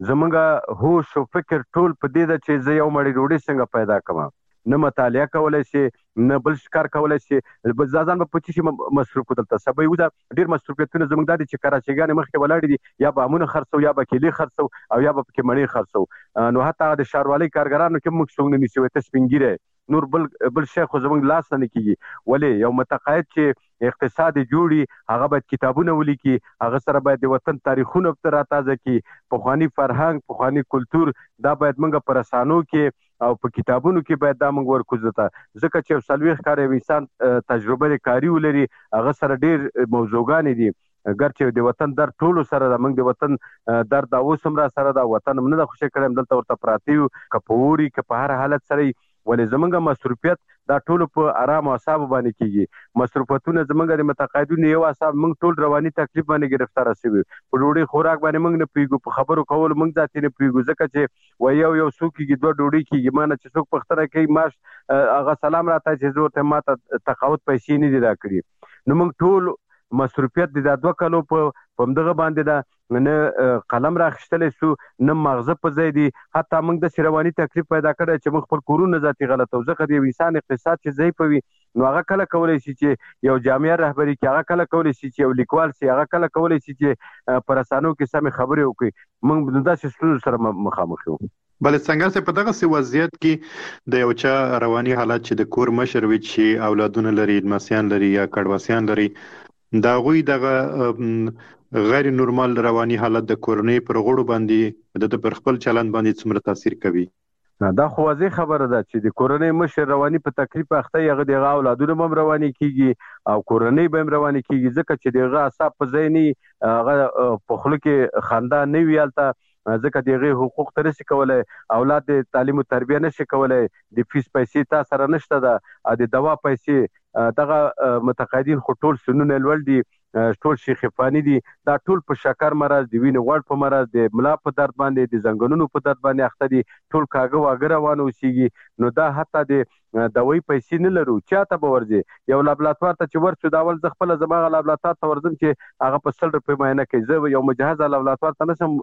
زمونږ هوش او فکر ټول په دې ده چې زه یو مړۍ ډوډۍ څنګه پیدا کړم. نه مطالعه کولی شي نه بل کار کولی شي ځان به په څه شي مصروف کړو. دلته سبا یو ده ډېر مصروفیتونه زموږ دا دي چې کراچیګانې مخکې ولاړې دي یا به امونه خرڅو یا به کیلې خرڅو او یا به پکې مڼې خرڅو. نو حتی د ښاروالۍ کارګرانو کې موږ څوک نه نیسي ته سپین ږیری نور بل بل شی خو زموږ لاس نه کېږي. ولې یو متقاعد چې اقتصاد جوړي هغه باید کتابونه ولیکي هغه سره باید د وطن تاریخونه را تازه کړي پخواني فرهنګ پخواني کلتور دا باید موږ په رسانو کې او په کتابونو کې باید دا موږ ورکوځو ته ځکه چې یو څلوېښت کاله یو انسان تجربه کاري ولري هغه سره ډېر موضوعګانې دي ګرچې د وطن درد ټولو سره ده موږ د وطن درد اوس هم را سره ده وطن هم نه ده خوشی کړی دلته ورته پراته یو که په اوري که په هر حالت سره ولې زمونږ مصروفیت دا ټولو په آرام اعصابو باندې کېږي. مصروفتونه زمونږ د متقاعدینو یو اعصاب موږ ټول رواني تکلیف باندې ګرفتاره شوي په ډوډۍ خوراک باندې موږ نه پوهېږو په خبرو کولو موږ ذاتي نه پوهېږو ځکه چې وایي یو یو څو کېږي دوه ډوډۍ کېږي ما نه چې څوک پوښتنه کوي معاش هغه سلام راته چې زه ورته ما ته تقاعد پیسې نه دي راکړي. نو موږ ټول مصروفیت د دوه کالو په په همدغه باندې ده نه قلم راخیستلی سو نه مغزه په ځای دي. حتی موږ داسې رواني تکلیف پیدا کړی چې موږ خپل کورونه ذاتي غلطوو. ځکه د یو انسان اقتصاد چې ضعیف وي نو هغه کله کولی شي چې یو جامعه رهبري کړي، هغه کله کولی شي چې یو لیکوال شي، هغه کله کولی شي چې په رسنیو کې سمې خبرې وکړي. موږ داسې ستونزو سره مخامخ یو. بل څنګه چې په دغه سی وضعیت کې د یو چا رواني حالت چې د کور مشر وي چې اولادونه لري، لمسیان لري یا کډواسیان لري، دا غوي دغه غیر نورمال رواني حالت د کورنۍ پر غړو باندې د پر خپل چلند باندې څومره تاثیر کوي؟ دا خو واضح خبره ده چې د کورنۍ مشر رواني په تکلیف اخته هغه دغه اولادونه هم رواني کیږي او کورنۍ به هم رواني کیږي. ځکه چې دغه اعصاب په ځای نه هغه په خله کې خندا نه ویالته، ځکه دغه حقوق تر څه کولای، اولاد د تعلیم او تربیه نشي کولای، د فیس پیسې تا سره نشته ده، د دوا پیسې دغه متقاعدین خو ټول سنونه لول دي، ټول شیخفانی دي، دا ټول په شکر مرض، د وینې غوړ په مرض، د ملا په درد باندې، د زنګونونو په درد باندې اخته دي، ټول کاغه واګه روان اوسېږي. نو دا حتی د دوی پیسې نه لرو، چاته به ورځي یو لابراتوار ته چې ورسو، دا اول زه خپله زما لابراتوار ته ورځم چې هغه په سل روپۍ معاینه کوي. زه یو مجهزه لابراتوار ته نشم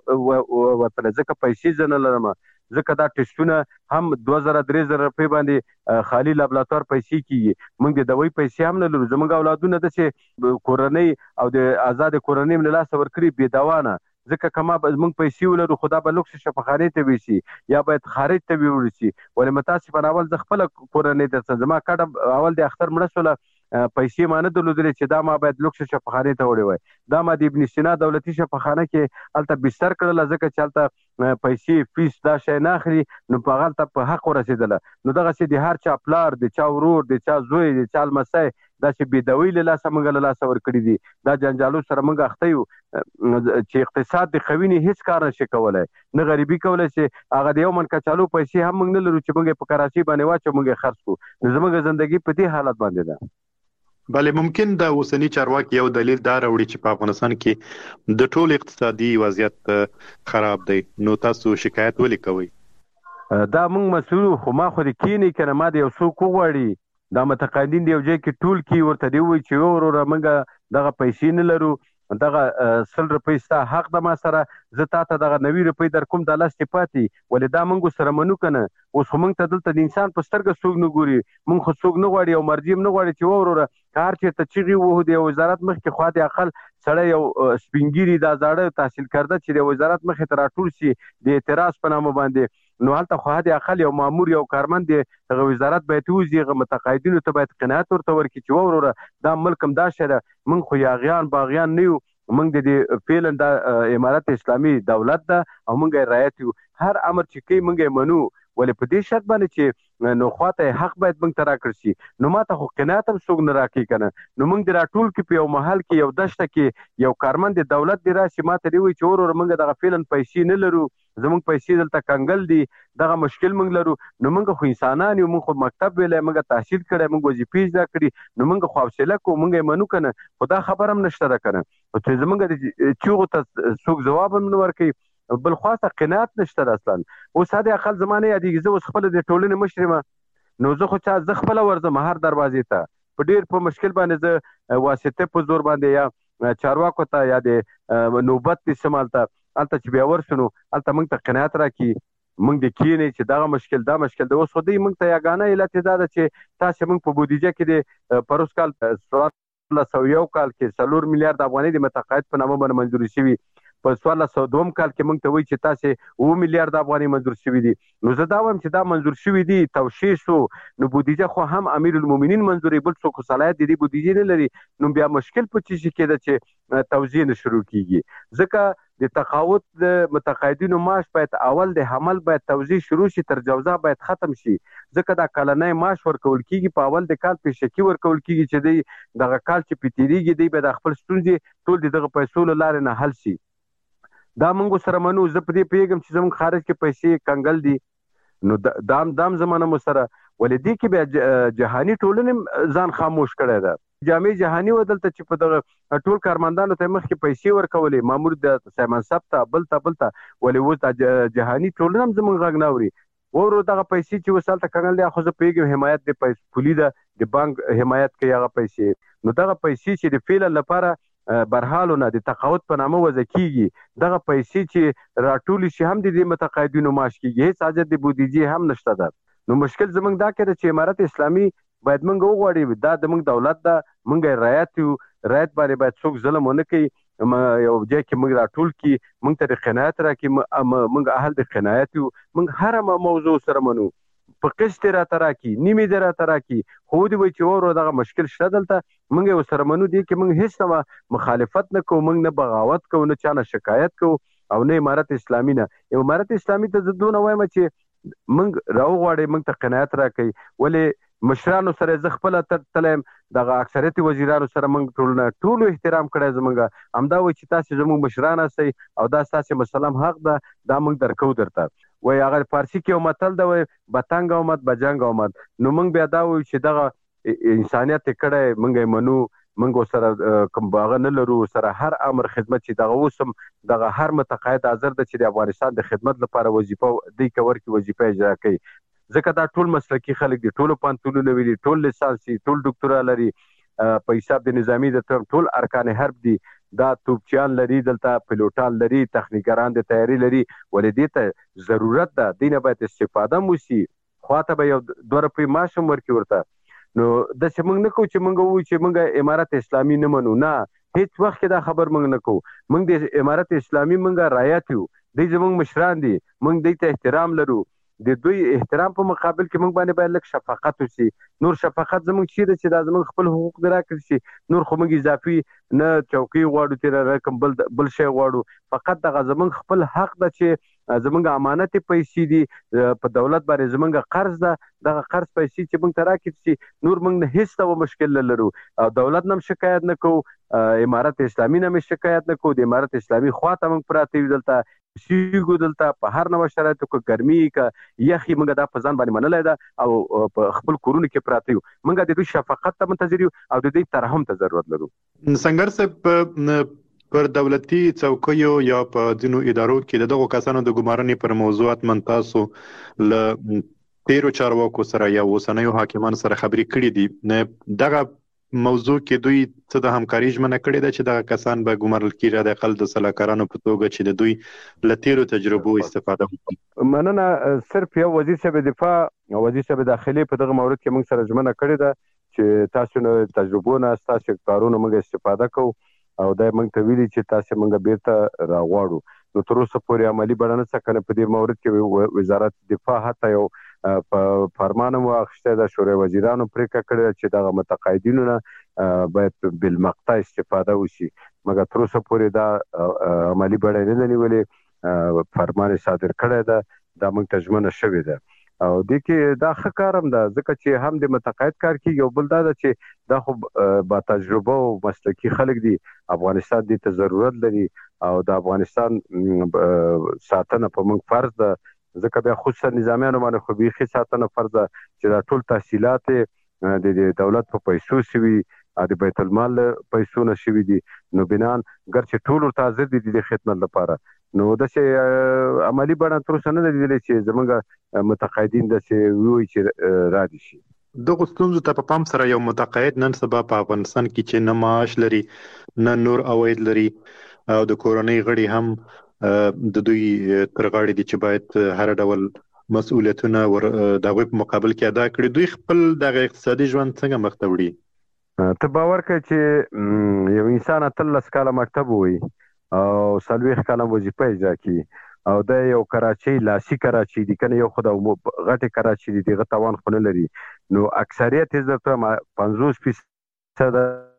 وتلی ځکه پیسې زه نه لرم، ځکه دا ټسټونه هم دوه زره درې زره روپۍ باندې خالي لابراتوار پیسې کیږي. موږ د دوی پیسې هم نه لرو. زموږ اولادونه داسې کورنۍ او د آزاد کورنۍ له لاسه ورکړي بې دوانه، ځکه کما موږ پیسې ولرو خو دا به لوکس شفاخانې ته ویسي یا باید خارج ته ویوړي شي. ولې متاسفانه اول د خپله کورنۍ درڅه زما کډه اول د اختر مړه شوله، پیسې ما نه درلودلې چې دا ما باید لوکس شفاخانې ته وړی وای. دا ما د ابن سینا دولتي شفاخانه کې هلته بستر کړله، ځکه چې هلته پیسې فیس دا شی نه اخلي، نو په هغه هلته په حق ورسېدله. نو دغسې د هر چا پلار، د چا ورور، د چا زوی، د چا لمسی داسې بېدوي له لاسه موږ له لاسه ورکړي دي. دا جنجالو سره موږ اخته یو چې اقتصاد د خوینې هېڅ کار نشي کولی، نه غریبي کولی شي. هغه د یو من کچالو پیسې هم موږ نه لرو چې موږ یې په کراچۍ باندې واچو، موږ یې خرڅ کړو. نو زموږ زندګي په دې حالت باندې ده. بله ممکن د اوسنی چارواکي یو دلیل دا راوړي چې په افغانستان کې د ټول اقتصادي وضعیت خراب دی، نو تاسو شکایت ولې کوئ؟ دا موږ مسؤل خو ما خو د کینې کنه ما د یو څوک وغواړي، دا متقاعدین د یو ځای کې ټول کې ورته دی وایي چې وروره موږ دغه پیسې نه لرو، دغه سل روپۍ ستا حق ده ما سره، زه تا ته دغه نوي روپۍ در کوم دا لس دې پاتې. ولې دا موږ سره منو که نه؟ اوس خو موږ ته دلته د انسان په سترګه څوک نه ګوري، موږ خو څوک نه غواړي او مرجي هم نه غواړي چې وروره که هر چېرته چغې وهو د وزارت مخکې خوا د اقل سړی یو سپینګیري دا زاړه تحصیل کرده چې د وزارت مخې ته راټول شي د اعتراض په نامه باندې، نو هلته خو حد اقل یو مامور یو کارمند دی هغه وزارت باید ووځي، هغه متقاعدینو ته باید قناعت ورته ورکړي چې وروره دا ملک هم دا شی ده، موږ خو یاغیان باغیان نه یو، موږ د دې فعلا د امارت اسلامي دولت ده او موږ یې رعایت یو، هر امر چې کوي موږ یې منو. ولې په دې شرط باندې چې نو خواته حق باید موږ ته راکړل شي. نو ما ته خو قناعت هم څوک نه راکوي که نه، نو موږ د راټول کې په یو محل کې یو دشته کې یو کارمند د دولت دی راشي ما ته دې وایي چې وروره موږ دغه فعلا پیسې نه لرو، زموږ پیسې دلته کنګل دي، دغه مشکل موږ لرو. نو موږ خو انسانان یو، موږ خو مکتب ویلی، موږ تحصیل کړی، موږ وظیفې زده کړي، نو موږ خو حوصله کوو، موږ یې منو که نه؟ خو دا خبر هم نشته ده که نه، چې زموږ د چیغو ته څوک ځواب هم نه ورکوي، بل خواته قناعت نشته ده اصلا. اوس حد اقل زما نه یادېږي، زه اوس خپله د ټولنې مشر یم، نو زه خو چا زه خپله ورځم هر دروازې ته، په ډېر په مشکل باندې زه واسطه په زور باندې یا چارواکو ته یا د نوبت د سم هلته هلته چې بیا ورسو نو هلته موږ ته قناعت راکړي، موږ د کینې چې دغه مشکل دا مشکل ده. اوس خو دوی موږ ته یګانه علت یې دا ده چې تاسې موږ په بودیجه کې د پروس کال څوارلس سوه یو کال کې څلور میلیارد افغانۍ د متقاعد په نامه باندې منظوري شوي، په څوارلس سوه دوم کال کې موږ ته وایي چې تاسې اوه میلیارد افغانۍ منظور شوي دي. نو زه دا وایم چې دا منظور شوي دي، توشیح شو، نو بودیجه خو هم امیر المؤمنین منظوري، بل څوک خو صلاحیت د دې بودیجې نه لري، نو بیا مشکل په څه شي کې ده چې توزیع نه شروع کیږي. ځکه د تقاعد د متقاعدینو معاش باید اول د حمل باید توزیع شروع شي، تر جوزا باید ختم شي، ځکه دا کلنی معاش ورکول کیږي په اول د کال پیشکي ورکول کیږي چې دی دغه کال چې پې تېرېږي دی به د خپل ستونزې ټول د دغه پیسو له لارې نه حل شي. دا موږ سره منو. زه په دې پوهېږم چې زموږ خارج کې پیسې کنګل دي، نو دام دام زمانه مو سره ولې دې کې بیا جهاني ټولنې ځان خاموش کړی ده. جامع جهاني و دلته چې په دغه ټول کارمندانو ته مخکې پیسې ورکولې، مامور د سایمن صاحب ته بل ته بل ته، ولې اوس د جهاني ټولنه هم زموږ غږ نه اوري. ورو دغه پیسې چې اوس هلته کنګل دی، خو زه پوهېږم حمایت د پولي ده، د بانک حمایت کوي هغه پیسې، نو دغه پیسې چې د فعلا لپاره برحالونه د تقاعد په نامه وضع کیږي دغه پیسې چې راټول شي هم د متقاعدینو معاش کیږي هیڅ حاجت د بودیجې هم نشته ده نو مشکل زمونږ دا کړي چې امارت اسلامي باید موږ وغواړو دا د موږ دولت ده موږ رعایت یو رعایت باندې باید څوک ظلم ونه کوي یو ځای کې موږ راټول کی موږ ته قناعت راکړي موږ اهل د قناعت یو موږ هر موضوع سره منو په قسط را تراکي نیمه درا تراکي خو دی وای چې ورو دغه مشکل شته دلته موږ یو سره منو دي کې موږ هیڅ مخالفت نه کوو موږ نه بغاوت کوو نه چانه شکایت کوو او نه امارت اسلامي نه امارت اسلامي ته زدونه وایم چې موږ راو غواړي موږ ته قناعت راکړي ولې مشرانو سره ز خپل تلم دغه اکثریت وزیرانو سره موږ ټول ټول احترام کړی زمونږ همدا وای چې تاسو زموږ مشران اسئ او دا تاسو مسلم حق ده دا موږ درکو درته وای هغه فارسی کې یو متل ده وای بتنګ اومد بجنګ اومد نو موږ بیا دا وای چې دغه انسانيت کړه موږ منو موږ سره کوم باغ نه لرو سره هر امر خدمت چې دغه وسم دغه هر متقاعد حاضر ده چې د افغانستان د خدمت لپاره وظیفه دی کور کې وظیفه اجرا کوي ځکه دا ټول مسلکی خلک دي ټول پانتونونه ویلي ټول لیسانسي ټول ډاکټرا لري په حساب د نظامی د ټول ارکان حرب دي دا توپچیان لري دلته پلوټان لري تخنیکران د تیاری لري ولې ته ضرورت ده دینه باید استفاده موسی خواته به یو دوه روپۍ معاش ورکړي ورته نو د څمنګ نه کو چې منګ وو چې منګ امارت اسلامي نه منو نه هیڅ وخت دا خبر منګ نه کو منګ د امارت اسلامي منګ رعایت یو د زمنګ مشران دي منګ د ته احترام لرو د دوی احترام په مقابل کې موږ باندې باید لک شفقت وشي نور شفقت زموږ چیرې چې دا زموږ خپل حقوق دراکړي شي نور خو موږ اضافي نه چوکي غواړو چې رقم بل بل شی غواړو فقط دغه زموږ خپل حق ده چې زموږ امانت پیسې دي په دولت باندې زموږ قرض ده دغه قرض پیسې چې موږ تراکړي شي نور موږ نه هیڅ ډول مشکل لرو او دولت نم شکایت نه کوو امارت اسلامي نم شکایت نه کوو د امارت اسلامي خواته موږ پراته دلته سیګو دلته په هر نوو شرایطو کې ګرمي کې یخي موږ دا په ځان باندې منلای دا او په خپل کورونه کې پراته یو موږ د دوی شفقت ته منتظر یو او د دوی ترحم ته ضرورت لرو څنګه سه پر دولتي څوکیو یا په ځینو ادارو کې دغه کسانو د ګمارنې پر موضوعات منتاسو ل تیرو چارواکو سره یا وسنیو حاکمان سره خبرې کړې دي نه دغه موضوع کې دوی څه د همکاري ژمنه کړې ده چې دغه کسان به ګمارل کیږي د خپل د سلاکارانو په توګه چې د دوی لتیرو تجربو استفاده وکړي مننه صرف یو وزیر صاحب دفاع او وزیر صاحب داخلي په دغه مورد کې موږ سره ژمنه کړې ده چې تاسو نو تجربو نه تاسو کارونه موږ استفاده کوو او دا موږ ته ویلي چې تاسو موږ بیرته راغواړو نو تر اوسه پورې عملی بڼه څه کنه په دې مورد کې وزارت دفاع حتی یو په فرمان واخیسته د شورای وزیرانو پریکړه کړې چې دغه متقاعدینو نه باید بالمقطع استفاده وشي مګر تر اوسه پورې دا عملی بڼه نه نیولې فرمان صادر کړی ده دا موږ ته ژمنه شوې ده او د کې دا ښه کارم ده ځکه چې هم د متقاعد کار کیږي او بل دا ده چې دا خو با تجربه او مسلکی خلک دي افغانستان دې ته ضرورت لري او د افغانستان ساتنه په موږ فرض ده ځکه بیا خصوصا نظامیانو باندې خو بيخي ساتنه فرض ده چې دا ټول تحصیلات د دولت په پیسو شوي د بیت المال پیسو نه شوي دي نو بنان ګرچې ټول ورته دي د خدمت لپاره نو د چې عملی بڼه تر اوسه نه دی لیدل چې زمونږ متقاعدین د چې وی چې را دي شي دغه ستونزو ته په پام سره یو متقاعد نن سبا په افغانستان کې چې نه معاش لري نه نور عواید لري او د کورنۍ غړي هم د دوی تر غاړې دي چې باید هر ډول مسؤلیتونه ور دغه په مقابل کې ادا کړي دوی خپل د اقتصادي ژوند څنګه مخ ته وړي ته باور کوي چې یو انسان اتلس کاله مکتب وي او سلويخ کاله وظیفه اجرا کوي او د یو کراچي لاسي کراچي دي کنه یو خدای غټه کراچي دي دغه توان خو نه لري نو اکثریت یې درته پنځوس فیصد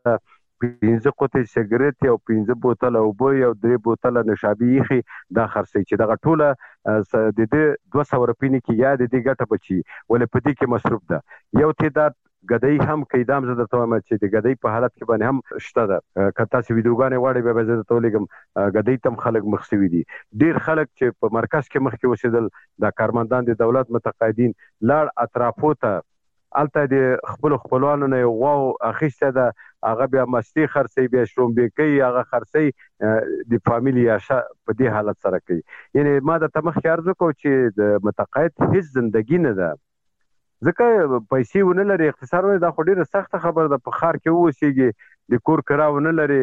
پنځه قوتې سیګریټ او پنځه بوتل او بو یو درې بوتل نشابي یخي دا خرڅي چې دغه ټوله د دې دوه سوه روپۍ کې یا د دې ګټه بچي ولې په دې کې مصرف ده یو تعداد ګدای هم کیدام زده ته ما چې د ګدای په حالت کې باندې هم شته ده کته چې ویډیوګانې واړې به زده ته لګم ګدای تم خلک مخسوي دي ډیر خلک چې په مرکز کې مخ کې وسیدل د کارمندان د دولت متقاعدین لاړ اطرافو ته الته د خپل خپلوانو نه واو اخیسته ده هغه بیا مستی خرڅي بیا شرومبې کوي هغه خرڅي د فامیلی عاشه په دې حالت سره کوي یعنی ما د تمخ ارزو کو چې د متقاعد هیڅ ژوندۍ نه ده ځکه پیسې ونه لري اقتصاد ونه دا خو ډیره سخت خبره ده په خار کې اوسېږي د کور کراو نه لري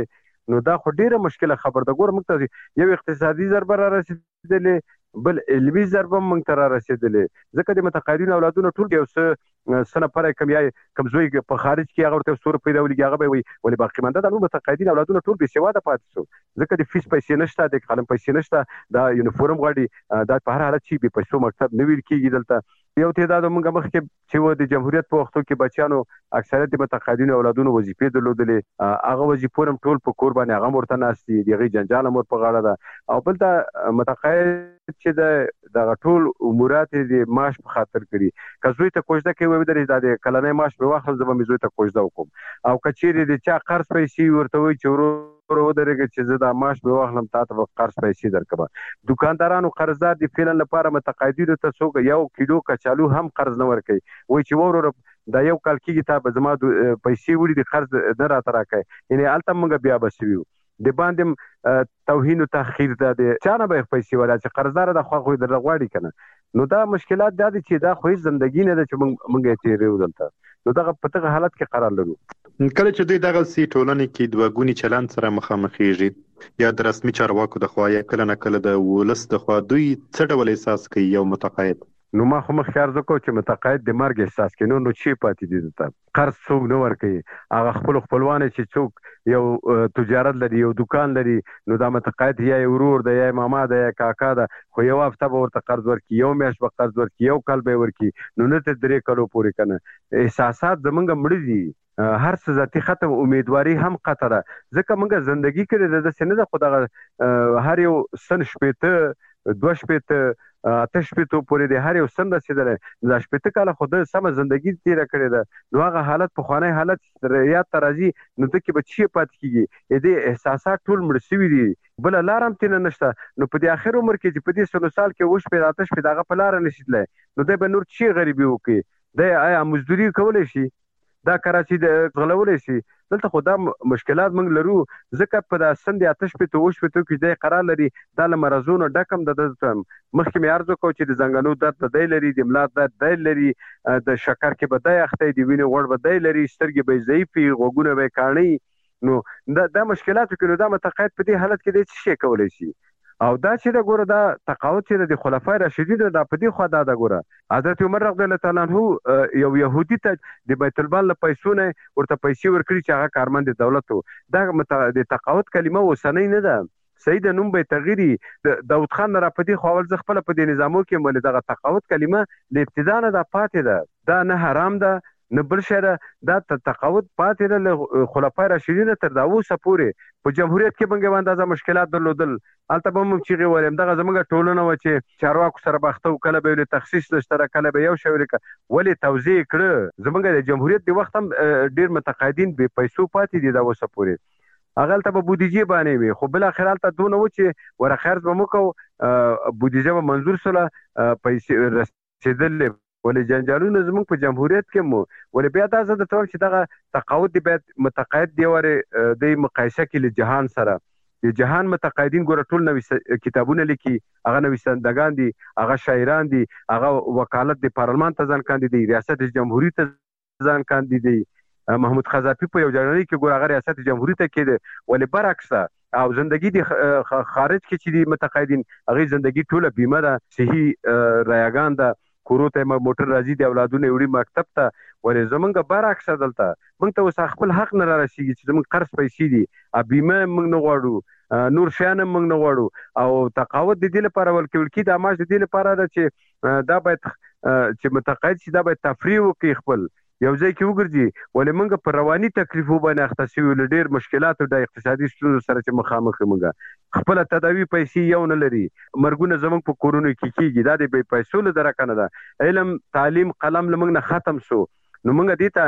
نو دا خو ډیره مشکله خبر ده. ګور موږ ته یو اقتصادي ضربه را رسیدلې، بل علمي ضربه موږ ته را رسیدلې، ځکه د متقاعدینو اولادونه ټول یو څه څه نفره کم یا کمزوی په خارج کې هغه ورته ستور پیدا ولګي، هغه به وي ولې باقي مانده د متقاعدین اولادونه ټول بې سواده پاتې شو، ځکه د فیس پیسې نشته، د قلم پیسې نشته، دا یونیفورم غواړي، دا په هر حالت چې بې پیسو مکتب نه ویل کېږي. دلته یو تعداد موږ مخکې چې و د جمهوریت په وختو کې بچیانو اکثریت د متقاعدینو اولادونو وظیفې درلودلې، هغه وظیفو هم ټول په کور باندې هغه ورته ناست دي، د هغې جنجال هم ور په غاړه ده. او بل دا متقاعد چې د دغه ټول امورات د معاش په خاطر کړي، که زوی ته کوژده کوي ودرې دا د کلنۍ معاش مې واخل زه به مې زوی ته کوژده وکړم، او که چیرې د چا قرض پیسې ورته وایي چې ورو ودرېږه چې زه دا معاش مې واخلم تا ته به قرض پیسې درکړم. دوکاندارانو قرضدار د فعلا لپاره متقاعدینو ته څوک یو کیلو کچالو هم قرض نه ورکوي، وایي چې وروره دا یو کال کېږي تا به زما پیسې وړي د قرض نه راته راکوي، یعنې هلته موږ بیا به څه وي د باندې توهین او تحقیر ده، د چا نه به پیسې ولا چې قرضدار د خوا خو در غواړي کنه. نو دا مشکلات دا دي چې دا خو زندګی نه ده چې موږ موږ یې تیرې ودلته، نو دغه په دغه حالت کې قرار لرو. کله چې دوی دغه سی ټولنې کې د وګونی چلند سره مخامخېږي یا د رسمي چارواکو د خوا یا کله نه کله د ولس د خوا، دوی څه ډول احساس کوي یو متقاعد؟ نو ما خو مخکې عرض وکړو چې متقاعد د مرګ احساس کوي، نو نو چې پاتې دي دلته قرض څوک نه ورکوي، هغه خپلو خپلوان چې څوک یو تجارت لري یو دکان لري، نو دا متقاعد یا یې ورور ده یا یې ماما ده یا کاکا ده، خو یو هفته به ورته قرض ورکړي، یو میاشت به قرض ورکړي، یو کال به یې ورکړي، نو نه تر درې کالو پورې که نه. احساسات زمونږ مړه دي، هر څه ذاتي ختم، امیدواري هم قطع ده، ځکه موږ زندګي کړې ده داسې نه ده، خو دغه هر یو سن شپېته دوه شپېته اته شپېتو پورې د هر یو سن رسېدلی، دا شپېته کاله خو ده سمه زندګي تېره کړې ده، نو هغه حالت پخوانی حالت یاد ته راځي، نو ده کې به څه پاتې کېږي، د دې احساسات ټول مړه شوي دي، بله لاره هم تېنه نشته. نو په دې اخر عمر کې چې په دې سلو سال کې اووه شپېته اته شپېته هغه په لاره نشي تللی، نو دی به نور څه غریبي وکړي، دی آیا مزدوري کولی شي، دا کراچي د غلولی شي؟ دلته خو دا مشکلات موږ لرو، ځکه په دا سن د اته شپېته اووه شپېتو کې دی قرار لري، دا له مرضونو ډک هم د ده مخکې مې عرض وکړو چې د زنګنو درد به دی لري، د ملا درد دی لري، د شکر کې به دی اخته، د وینې غوړ به دی لري، سترګې به یې ضعیفې، غوږونه به یې کاڼي. نو دا دا مشکلاتو کې نو دا متقاعد په دې حالت کې دی څه شی کولی شي؟ او دا چې دا ګوره دا تقاعد چې د خلفای راشدین دا په دې خوا دا دا ګوره حضرت عمر رضی الله تعالی عنہ یو يهودي ته د بیت المال له پیسو نه ورته پیسې ورکړي چې هغه کارمند دولت و. دا د تقاعد کلمه اوسنۍ نه ده، سید نوم به تغیری. داود خان را پدې خو اول ځ خپل په دې نظامو کې مل دغه تقاعد کلمه د ابتدا نه د پاتې ده، دا نه حرام ده نه بل شی ده، دا تقاعد پاتې ده له خلفای راشدین تر دا اوسه پورې. په جمهوریت کې بنګ اندازه مشکلات درلودل، البته به موږ چیغې ویلې دغه زموږ ټولنه و چې چارواکو سره بخته و، کله به یې تخصیص نشته، کله به یو شی ولیکه، ولې توزیع کړه. زموږ د جمهوریت د وخت هم ډېر متقاعدین بې پیسو پاتې دي دا اوسه پورې، هغه هلته به بودیجې باندې وي، خو بالاخره هلته دونه و چې ور خرڅ به مو کوو، بودیجه به منظور سوله، پیسې رسېدلې، ولې جنجالونه زموږ په جمهوریت کې مو. ولې بیا دا زه درته وایم چې دغه تقاعد دی باید متقاعد دی ورې د مقایسه کې له جهان سره. د جهان متقاعدین ګوره ټول نوي کتابونه لیکي، هغه نویسندګان دي، هغه شاعران دي، هغه وکالت د پارلمان ته ځان کاندي دي، ریاست جمهوریت ته ځان کاندي دي. محمود خزاپي په یو جرنالي کې ګوره هغه ریاست جمهوریت ته کېده، ولې برعکس او زندگی دی خارج کې چې دي متقاعدین هغه زندگی ټوله بیمه ده، صحي رایگان ده، کورو ته موټر راځي، د اولادونه وړي مکتب ته. ولې زمونږ برعکس دلته موږ ته اوس خپل حق نه را رسیږي چې زمونږ قرض پیسې دي، بیمه موږ نه غواړو، نور شیان موږ نه غواړو، او تقاعد د دې لپاره ورکول کېږي، دا معاش د دې لپاره ده چې دا باید چې متقاعد شي دا باید تفریح وکړي، خپل یو ځای کې وګرځي. ولې موږ په رواني تکلیفو باندې اخته شوي له ډېر مشکلاتو د اقتصادي ستونزو سره چې مخامخ یو، موږ خپله تداوي پیسې یو نه لري، مرګونه زموږ په کورونو کې کېږي، دا د بې پیسو له درکه نه ده. علم تعلیم قلم له موږ نه ختم شو، نو موږ دې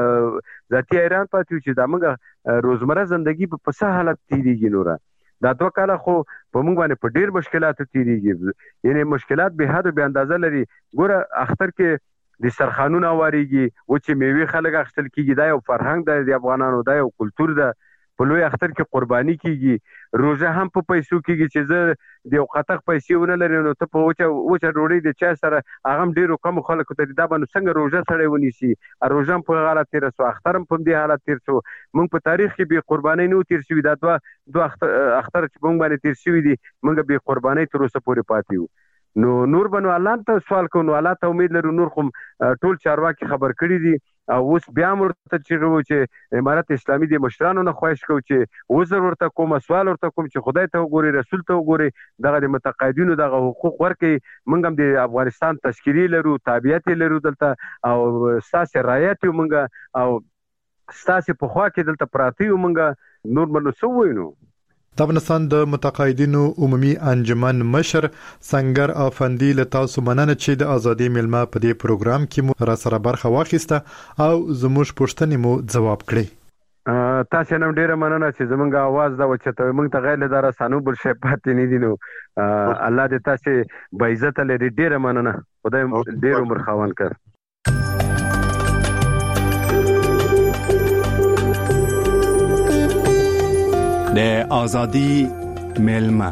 ته ذاتي حیران پاتې یو چې دا موږ روزمره زندګي په څه حالت تېرېږي. نوره دا دوه کاله خو په موږ باندې په ډېر مشکلاتو تېرېږي، یعنې مشکلات بې حد و بې اندازه لري. ګوره اختر کې د سرخانونه واریږي، وچې میوې خلک اخیستل کېږي، دا یو فرهنګ دی د افغانانو، دا یو کلتور ده. په لوی اختر کې قرباني کېږي، روزه هم په پیسو کېږي چې زه د یو قطق پیسې ونه لري نو ته په وچه وچه ډوډۍ د چا سره هغه ډیرو کم خلکو ته دا باندې څنګه روزه سره ونیسي روزه په حالت تیر سو اخترم په دې حالت تیر سو موږ په تاریخ کې به قرباني نو تیر شوی دا دوه دوه اختر چې موږ باندې تیر شوی دي موږ به قرباني تر اوسه پورې پاتې یو نو نور بنو الله ته سوال کوو نو الله ته امید لرو نور کوم ټول چارواکي خبر کړی دي او اوس بیا مرته چې وو چې امارت اسلامي د مشرانو نه خواهش کوي چې اوس ورته کوم سوال ورته کوم چې خدای ته وګوري رسول ته وګوري دغه د متقاعدینو دغه حقوق ورکړي موږ هم د افغانستان تشکیلي لرو تابعیت لرو دلته او ساسه رایت موږ او ساسه په خوا کې دلته پراتی موږ نور منو سو وینو د افغانستان د متقاعدینو عمومي انجمن مشر سنگر افندی له تاسو مننه چې د ازادي ملما په دې پروګرام کې مو را سره برخه واخیسته او زموږ پوښتنې مو ځواب کړی تاسو نن ډیره مننه چې زمونږ आवाज دا وچته موږ ته غیر لدار سانو بل شي پاتې نه دي نو الله دې تاسو به عزت لري ډیره مننه خدای ډیر عمر خوان کړ د ازادي ملما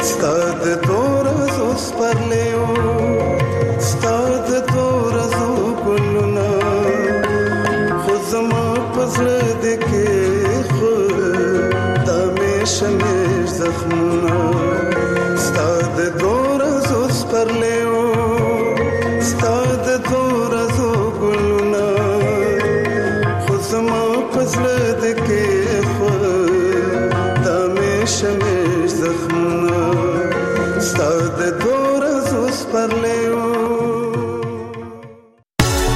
ستاد تو